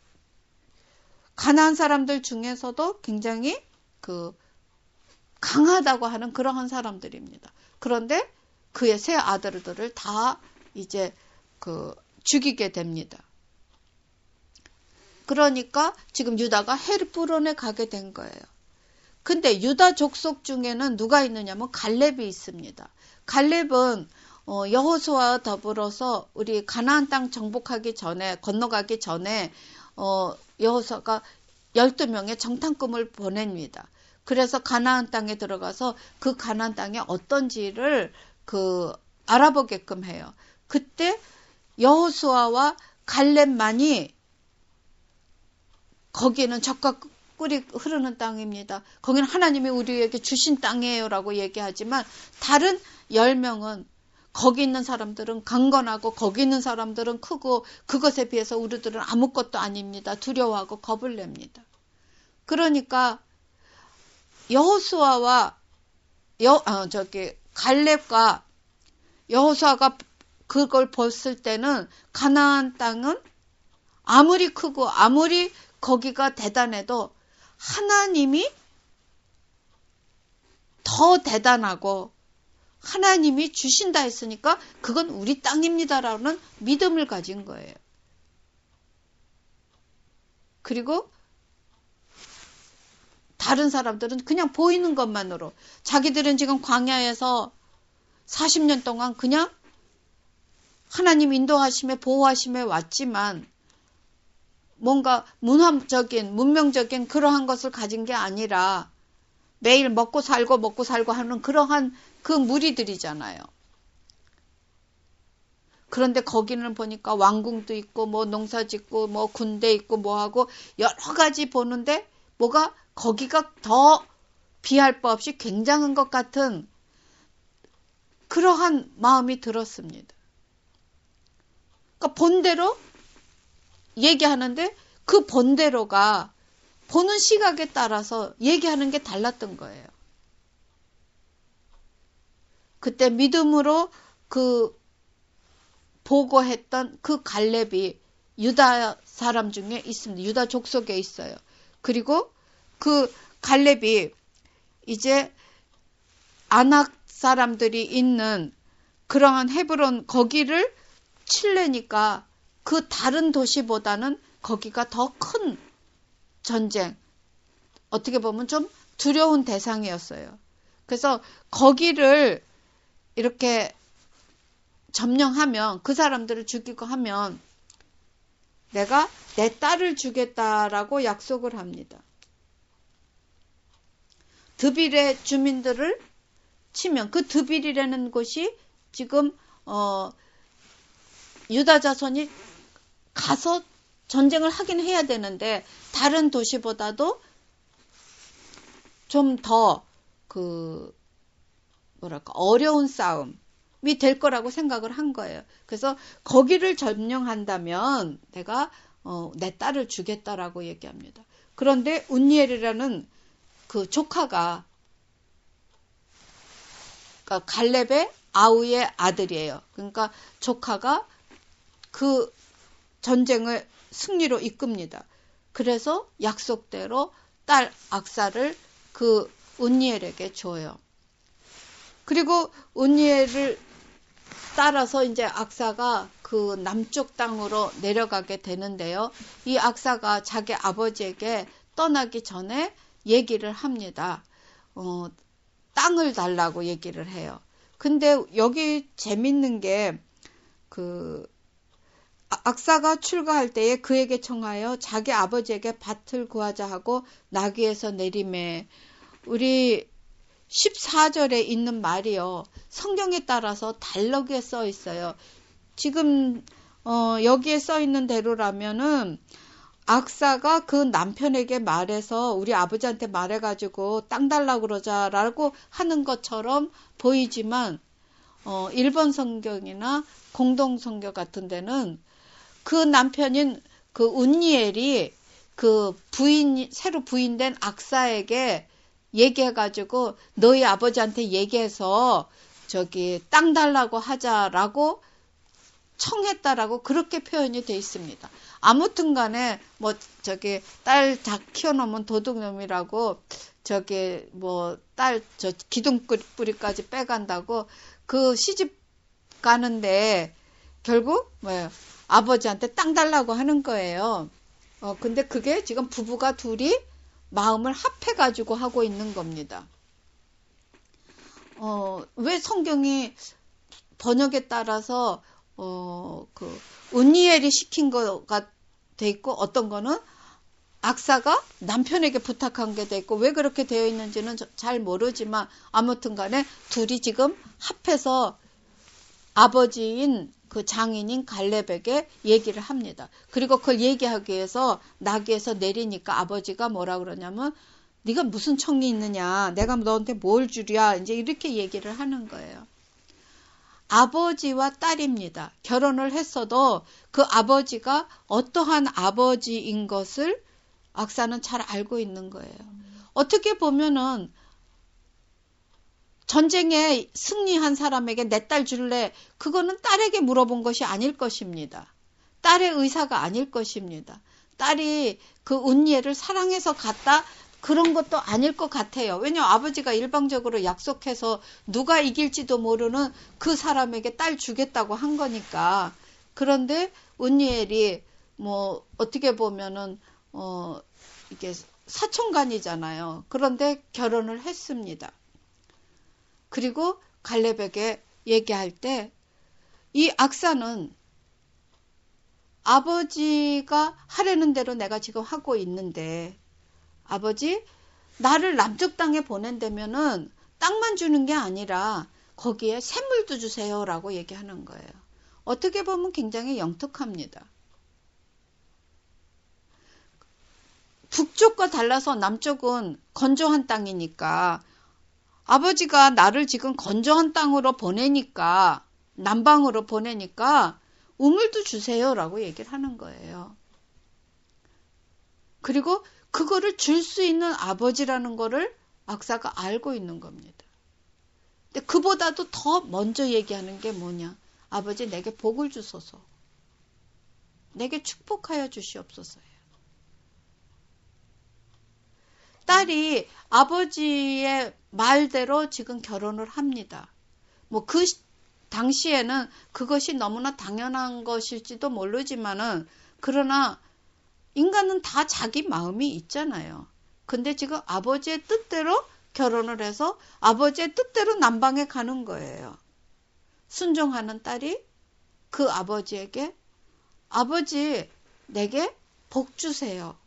가나안 사람들 중에서도 굉장히 그 강하다고 하는 그러한 사람들입니다. 그런데 그의 세 아들들을 다 이제 그 죽이게 됩니다. 그러니까 지금 유다가 헤브론에 가게 된 거예요. 근데 유다 족속 중에는 누가 있느냐면 갈렙이 있습니다. 갈렙은 어, 여호수아와 더불어서 우리 가나안 땅 정복하기 전에 건너가기 전에 어, 여호수아가 열두 명의 정탐꾼을 보냅니다. 그래서 가나안 땅에 들어가서 그 가나안 땅이 어떤지를 그 알아보게끔 해요. 그때 여호수아와 갈렙만이 거기는 젖과 꿀이 흐르는 땅입니다. 거기는 하나님이 우리에게 주신 땅이에요라고 얘기하지만 다른 열 명은 거기 있는 사람들은 강건하고 거기 있는 사람들은 크고 그것에 비해서 우리들은 아무것도 아닙니다. 두려워하고 겁을 냅니다. 그러니까 여호수아와 여, 어, 저기 갈렙과 여호수아가 그걸 봤을 때는 가나안 땅은 아무리 크고 아무리 거기가 대단해도 하나님이 더 대단하고 하나님이 주신다 했으니까 그건 우리 땅입니다라는 믿음을 가진 거예요. 그리고 다른 사람들은 그냥 보이는 것만으로 자기들은 지금 광야에서 사십 년 동안 그냥 하나님 인도하심에 보호하심에 왔지만 뭔가 문화적인 문명적인 그러한 것을 가진 게 아니라 매일 먹고 살고 먹고 살고 하는 그러한 그 무리들이잖아요. 그런데 거기는 보니까 왕궁도 있고 뭐 농사 짓고 뭐 군대 있고 뭐 하고 여러 가지 보는데 뭐가 거기가 더 비할 바 없이 굉장한 것 같은 그러한 마음이 들었습니다. 그러니까 본대로 얘기하는데 그 본대로가 보는 시각에 따라서 얘기하는 게 달랐던 거예요. 그때 믿음으로 그 보고했던 그 갈렙이 유다 사람 중에 있습니다. 유다 족속에 있어요. 그리고 그 갈렙이 이제 아낙 사람들이 있는 그러한 헤브론 거기를 칠래니까 그 다른 도시보다는 거기가 더 큰 전쟁, 어떻게 보면 좀 두려운 대상이었어요. 그래서 거기를 이렇게 점령하면 그 사람들을 죽이고 하면 내가 내 딸을 주겠다라고 약속을 합니다. 드빌의 주민들을 치면 그 드빌이라는 곳이 지금 어, 유다 자손이 가서 전쟁을 하긴 해야 되는데 다른 도시보다도 좀 더 그 뭐랄까 어려운 싸움이 될 거라고 생각을 한 거예요. 그래서 거기를 점령한다면 내가 어, 내 딸을 주겠다라고 얘기합니다. 그런데 운니엘이라는 그 조카가 그러니까 갈렙의 아우의 아들이에요. 그러니까 조카가 그 전쟁을 승리로 이끕니다. 그래서 약속대로 딸 악사를 그 운니엘에게 줘요. 그리고 온니엘을 따라서 이제 악사가 그 남쪽 땅으로 내려가게 되는데요. 이 악사가 자기 아버지에게 떠나기 전에 얘기를 합니다. 어, 땅을 달라고 얘기를 해요. 근데 여기 재밌는 게 그 악사가 출가할 때에 그에게 청하여 자기 아버지에게 밭을 구하자 하고 나귀에서 내림에, 우리 십사 절에 있는 말이요. 성경에 따라서 달력에 써 있어요. 지금 어, 여기에 써 있는 대로라면은 악사가 그 남편에게 말해서 우리 아버지한테 말해가지고 땅 달라고 그러자라고 하는 것처럼 보이지만 어, 일본 성경이나 공동 성경 같은 데는 그 남편인 그 운니엘이 그 부인, 새로 부인된 악사에게 얘기해가지고 너희 아버지한테 얘기해서 저기 땅 달라고 하자라고 청했다라고 그렇게 표현이 돼 있습니다. 아무튼 간에 뭐 저기 딸 다 키워놓으면 도둑놈이라고 저기 뭐 딸 저 기둥뿌리까지 빼간다고 그 시집 가는데 결국 뭐예요? 아버지한테 땅 달라고 하는 거예요. 어 근데 그게 지금 부부가 둘이 마음을 합해가지고 하고 있는 겁니다. 어, 왜 성경이 번역에 따라서 어, 그 운니엘이 시킨 거가 돼 있고 어떤 거는 악사가 남편에게 부탁한 게 돼 있고 왜 그렇게 되어 있는지는 잘 모르지만 아무튼 간에 둘이 지금 합해서 아버지인 그 장인인 갈렙에게 얘기를 합니다. 그리고 그걸 얘기하기 위해서 나귀에서 내리니까 아버지가 뭐라 그러냐면 네가 무슨 청이 있느냐, 내가 너한테 뭘 주랴, 이제 이렇게 얘기를 하는 거예요. 아버지와 딸입니다. 결혼을 했어도 그 아버지가 어떠한 아버지인 것을 악사는 잘 알고 있는 거예요. 어떻게 보면은 전쟁에 승리한 사람에게 내 딸 줄래? 그거는 딸에게 물어본 것이 아닐 것입니다. 딸의 의사가 아닐 것입니다. 딸이 그 운니엘을 사랑해서 갔다? 그런 것도 아닐 것 같아요. 왜냐하면 아버지가 일방적으로 약속해서 누가 이길지도 모르는 그 사람에게 딸 주겠다고 한 거니까. 그런데 운니엘이 뭐 어떻게 보면은 어 이게 사촌간이잖아요. 그런데 결혼을 했습니다. 그리고 갈렙에게 얘기할 때 이 악사는 아버지가 하려는 대로 내가 지금 하고 있는데 아버지 나를 남쪽 땅에 보낸다면은 땅만 주는 게 아니라 거기에 샘물도 주세요 라고 얘기하는 거예요. 어떻게 보면 굉장히 영특합니다. 북쪽과 달라서 남쪽은 건조한 땅이니까 아버지가 나를 지금 건조한 땅으로 보내니까 남방으로 보내니까 우물도 주세요 라고 얘기를 하는 거예요. 그리고 그거를 줄 수 있는 아버지라는 거를 악사가 알고 있는 겁니다. 근데 그보다도 더 먼저 얘기하는 게 뭐냐? 아버지 내게 복을 주소서. 내게 축복하여 주시옵소서예요. 딸이 아버지의 말대로 지금 결혼을 합니다. 뭐 그 당시에는 그것이 너무나 당연한 것일지도 모르지만은 그러나 인간은 다 자기 마음이 있잖아요. 근데 지금 아버지의 뜻대로 결혼을 해서 아버지의 뜻대로 남방에 가는 거예요. 순종하는 딸이 그 아버지에게 아버지 내게 복 주세요.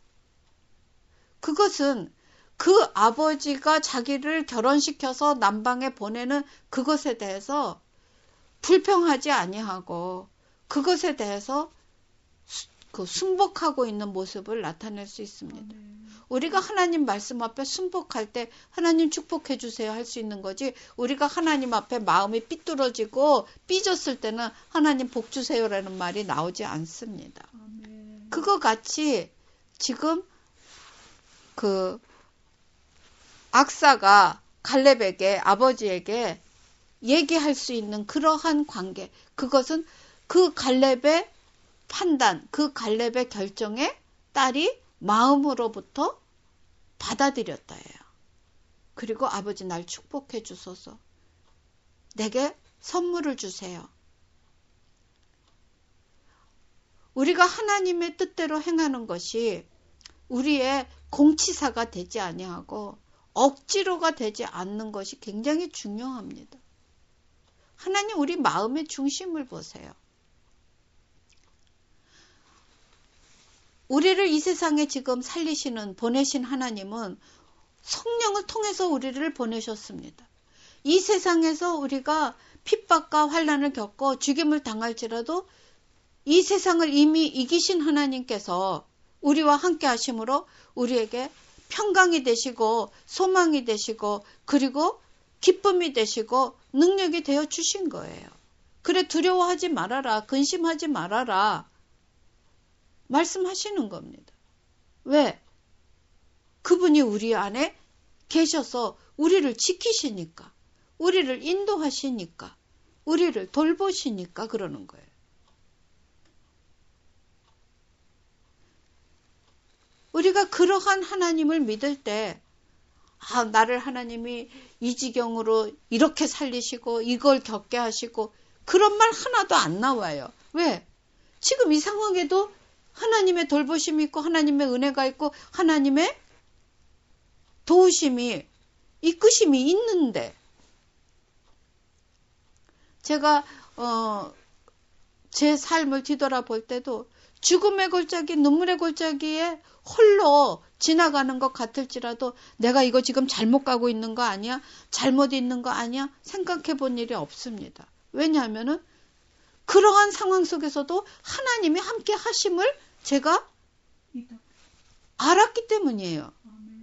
그것은 그 아버지가 자기를 결혼시켜서 남방에 보내는 그것에 대해서 불평하지 아니하고 그것에 대해서 수, 그 순복하고 있는 모습을 나타낼 수 있습니다. 우리가 하나님 말씀 앞에 순복할 때 하나님 축복해 주세요 할 수 있는 거지 우리가 하나님 앞에 마음이 삐뚤어지고 삐졌을 때는 하나님 복 주세요라는 말이 나오지 않습니다. 그거 같이 지금 그 악사가 갈렙에게 아버지에게 얘기할 수 있는 그러한 관계, 그것은 그 갈렙의 판단, 그 갈렙의 결정에 딸이 마음으로부터 받아들였다예요. 그리고 아버지 날 축복해 주소서. 내게 선물을 주세요. 우리가 하나님의 뜻대로 행하는 것이 우리의 공치사가 되지 아니하고 억지로가 되지 않는 것이 굉장히 중요합니다. 하나님 우리 마음의 중심을 보세요. 우리를 이 세상에 지금 살리시는 보내신 하나님은 성령을 통해서 우리를 보내셨습니다. 이 세상에서 우리가 핍박과 환난을 겪고 죽임을 당할지라도 이 세상을 이미 이기신 하나님께서 우리와 함께 하심으로 우리에게 평강이 되시고 소망이 되시고 그리고 기쁨이 되시고 능력이 되어 주신 거예요. 그래 두려워하지 말아라. 근심하지 말아라. 말씀하시는 겁니다. 왜? 그분이 우리 안에 계셔서 우리를 지키시니까, 우리를 인도하시니까, 우리를 돌보시니까 그러는 거예요. 우리가 그러한 하나님을 믿을 때 아, 나를 하나님이 이 지경으로 이렇게 살리시고 이걸 겪게 하시고 그런 말 하나도 안 나와요. 왜? 지금 이 상황에도 하나님의 돌보심이 있고 하나님의 은혜가 있고 하나님의 도우심이 이끄심이 있는데 제가 어, 제 삶을 뒤돌아볼 때도 죽음의 골짜기, 눈물의 골짜기에 홀로 지나가는 것 같을지라도 내가 이거 지금 잘못 가고 있는 거 아니야? 잘못 있는 거 아니야? 생각해 본 일이 없습니다. 왜냐하면은 그러한 상황 속에서도 하나님이 함께 하심을 제가 알았기 때문이에요.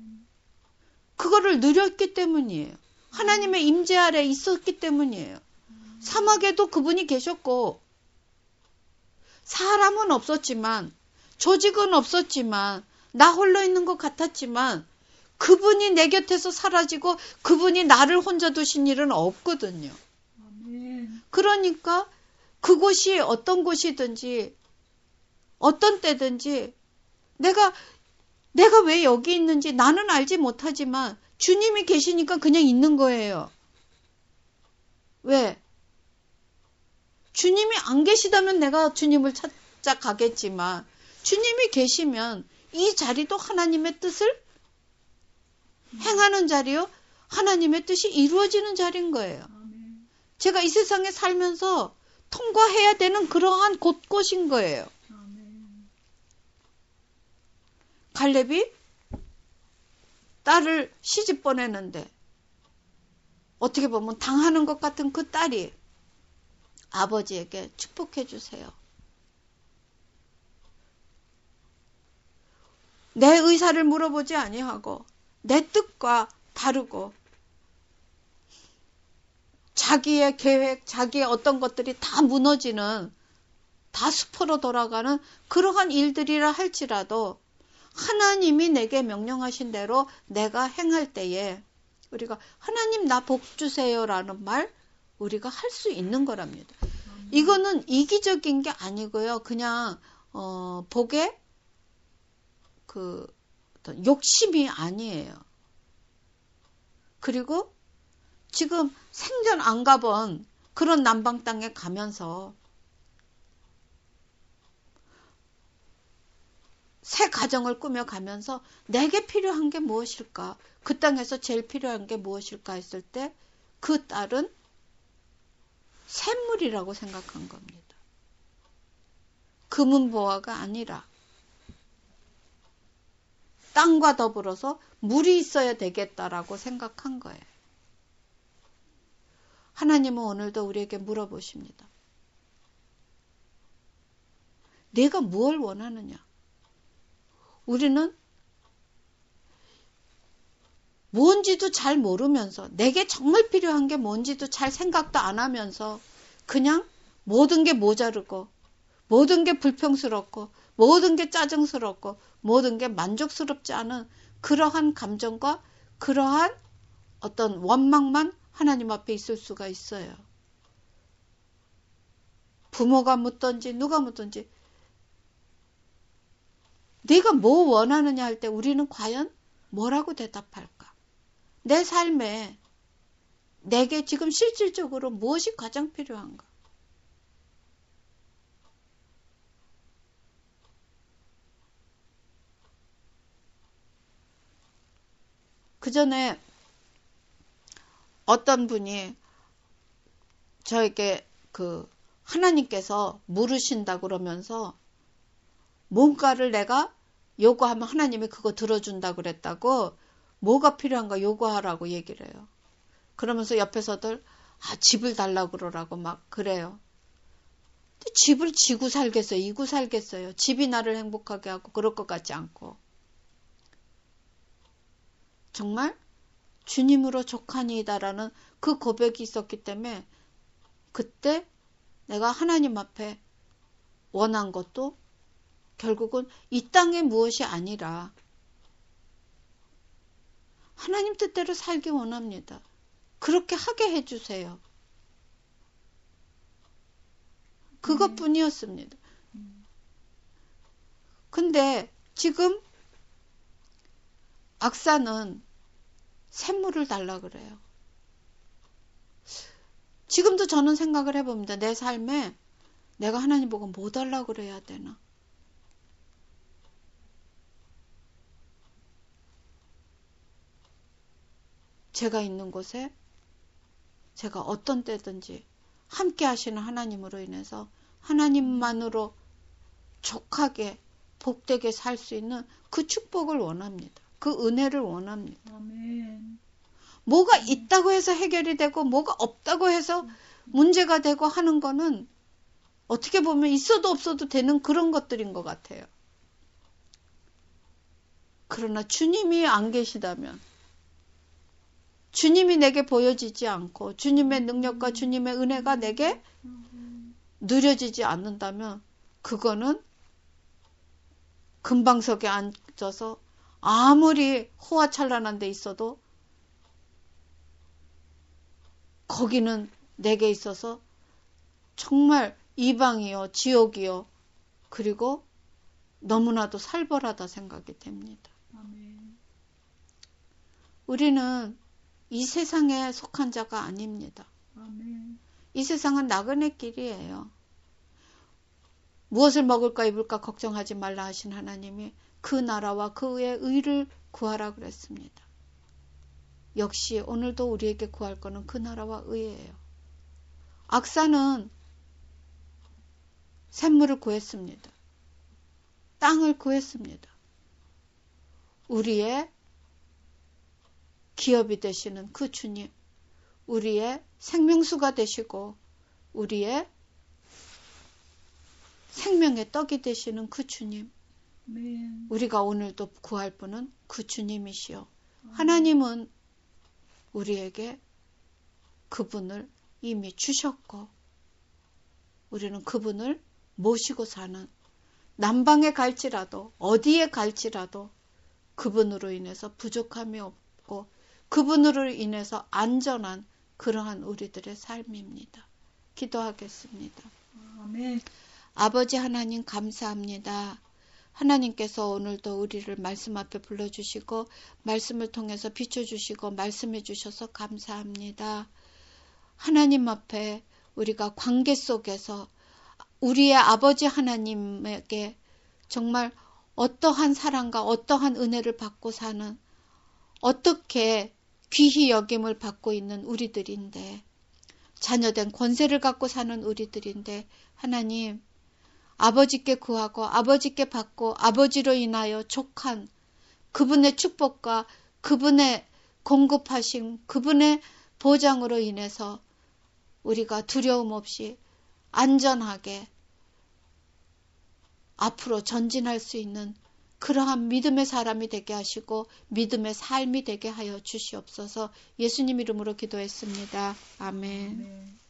그거를 누렸기 때문이에요. 하나님의 임재 아래 있었기 때문이에요. 사막에도 그분이 계셨고 사람은 없었지만 조직은 없었지만 나 홀로 있는 것 같았지만 그분이 내 곁에서 사라지고 그분이 나를 혼자 두신 일은 없거든요. 그러니까 그곳이 어떤 곳이든지 어떤 때든지 내가 내가 왜 여기 있는지 나는 알지 못하지만 주님이 계시니까 그냥 있는 거예요. 왜? 주님이 안 계시다면 내가 주님을 찾아가겠지만 주님이 계시면 이 자리도 하나님의 뜻을 행하는 자리요. 하나님의 뜻이 이루어지는 자리인 거예요. 제가 이 세상에 살면서 통과해야 되는 그러한 곳곳인 거예요. 갈렙이 딸을 시집 보내는데 어떻게 보면 당하는 것 같은 그 딸이 아버지에게 축복해 주세요. 내 의사를 물어보지 아니하고 내 뜻과 다르고 자기의 계획, 자기의 어떤 것들이 다 무너지는 다 수포로 돌아가는 그러한 일들이라 할지라도 하나님이 내게 명령하신 대로 내가 행할 때에 우리가 하나님 나 복 주세요라는 말 우리가 할 수 있는 거랍니다. 이거는 이기적인 게 아니고요. 그냥 어, 복의 그 어떤 욕심이 아니에요. 그리고 지금 생전 안 가본 그런 남방 땅에 가면서 새 가정을 꾸며가면서 내게 필요한 게 무엇일까? 그 땅에서 제일 필요한 게 무엇일까 했을 때 그 딸은 샘물이라고 생각한 겁니다. 금은보화가 아니라 땅과 더불어서 물이 있어야 되겠다라고 생각한 거예요. 하나님은 오늘도 우리에게 물어보십니다. 내가 무엇을 원하느냐? 우리는 뭔지도 잘 모르면서 내게 정말 필요한 게 뭔지도 잘 생각도 안 하면서 그냥 모든 게 모자르고 모든 게 불평스럽고 모든 게 짜증스럽고 모든 게 만족스럽지 않은 그러한 감정과 그러한 어떤 원망만 하나님 앞에 있을 수가 있어요. 부모가 묻든지 누가 묻든지 네가 뭐 원하느냐 할 때 우리는 과연 뭐라고 대답할까? 내 삶에 내게 지금 실질적으로 무엇이 가장 필요한가? 그 전에 어떤 분이 저에게 그 하나님께서 물으신다 그러면서 뭔가를 내가 요구하면 하나님이 그거 들어준다 그랬다고, 뭐가 필요한가 요구하라고 얘기를 해요. 그러면서 옆에서들 아 집을 달라고 그러라고 막 그래요. 근데 집을 지고 살겠어요? 이고 살겠어요? 집이 나를 행복하게 하고 그럴 것 같지 않고. 정말 주님으로 족하니이다라는 그 고백이 있었기 때문에 그때 내가 하나님 앞에 원한 것도 결국은 이 땅의 무엇이 아니라 하나님 뜻대로 살기 원합니다. 그렇게 하게 해주세요. 그것뿐이었습니다. 근데 지금 악사는 샘물을 달라 그래요. 지금도 저는 생각을 해봅니다. 내 삶에 내가 하나님 보고 뭐 달라 그래야 되나? 제가 있는 곳에 제가 어떤 때든지 함께 하시는 하나님으로 인해서 하나님만으로 족하게 복되게 살 수 있는 그 축복을 원합니다. 그 은혜를 원합니다. 아멘. 뭐가 있다고 해서 해결이 되고 뭐가 없다고 해서 문제가 되고 하는 거는 어떻게 보면 있어도 없어도 되는 그런 것들인 것 같아요. 그러나 주님이 안 계시다면, 주님이 내게 보여지지 않고 주님의 능력과 주님의 은혜가 내게 누려지지 않는다면 그거는 금방석에 앉아서 아무리 호화찬란한 데 있어도 거기는 내게 있어서 정말 이방이요, 지옥이요, 그리고 너무나도 살벌하다 생각이 됩니다. 아멘. 우리는 이 세상에 속한 자가 아닙니다. 아멘. 이 세상은 나그네 길이에요. 무엇을 먹을까 입을까 걱정하지 말라 하신 하나님이 그 나라와 그의 의를 구하라 그랬습니다. 역시 오늘도 우리에게 구할 거는 그 나라와 의예요. 악사는 샘물을 구했습니다. 땅을 구했습니다. 우리의 기업이 되시는 그 주님, 우리의 생명수가 되시고 우리의 생명의 떡이 되시는 그 주님, 아멘. 우리가 오늘도 구할 분은 그 주님이시요. 하나님은 우리에게 그분을 이미 주셨고 우리는 그분을 모시고 사는, 남방에 갈지라도 어디에 갈지라도 그분으로 인해서 부족함이 없고 그분으로 인해서 안전한 그러한 우리들의 삶입니다. 기도하겠습니다. 아멘. 아버지 하나님 감사합니다. 하나님께서 오늘도 우리를 말씀 앞에 불러주시고 말씀을 통해서 비춰주시고 말씀해 주셔서 감사합니다. 하나님 앞에 우리가 관계 속에서 우리의 아버지 하나님에게 정말 어떠한 사랑과 어떠한 은혜를 받고 사는, 어떻게 귀히 여김을 받고 있는 우리들인데, 자녀된 권세를 갖고 사는 우리들인데, 하나님 아버지께 구하고 아버지께 받고 아버지로 인하여 족한 그분의 축복과 그분의 공급하신 그분의 보장으로 인해서 우리가 두려움 없이 안전하게 앞으로 전진할 수 있는 그러한 믿음의 사람이 되게 하시고 믿음의 삶이 되게 하여 주시옵소서. 예수님 이름으로 기도했습니다. 아멘. 아멘.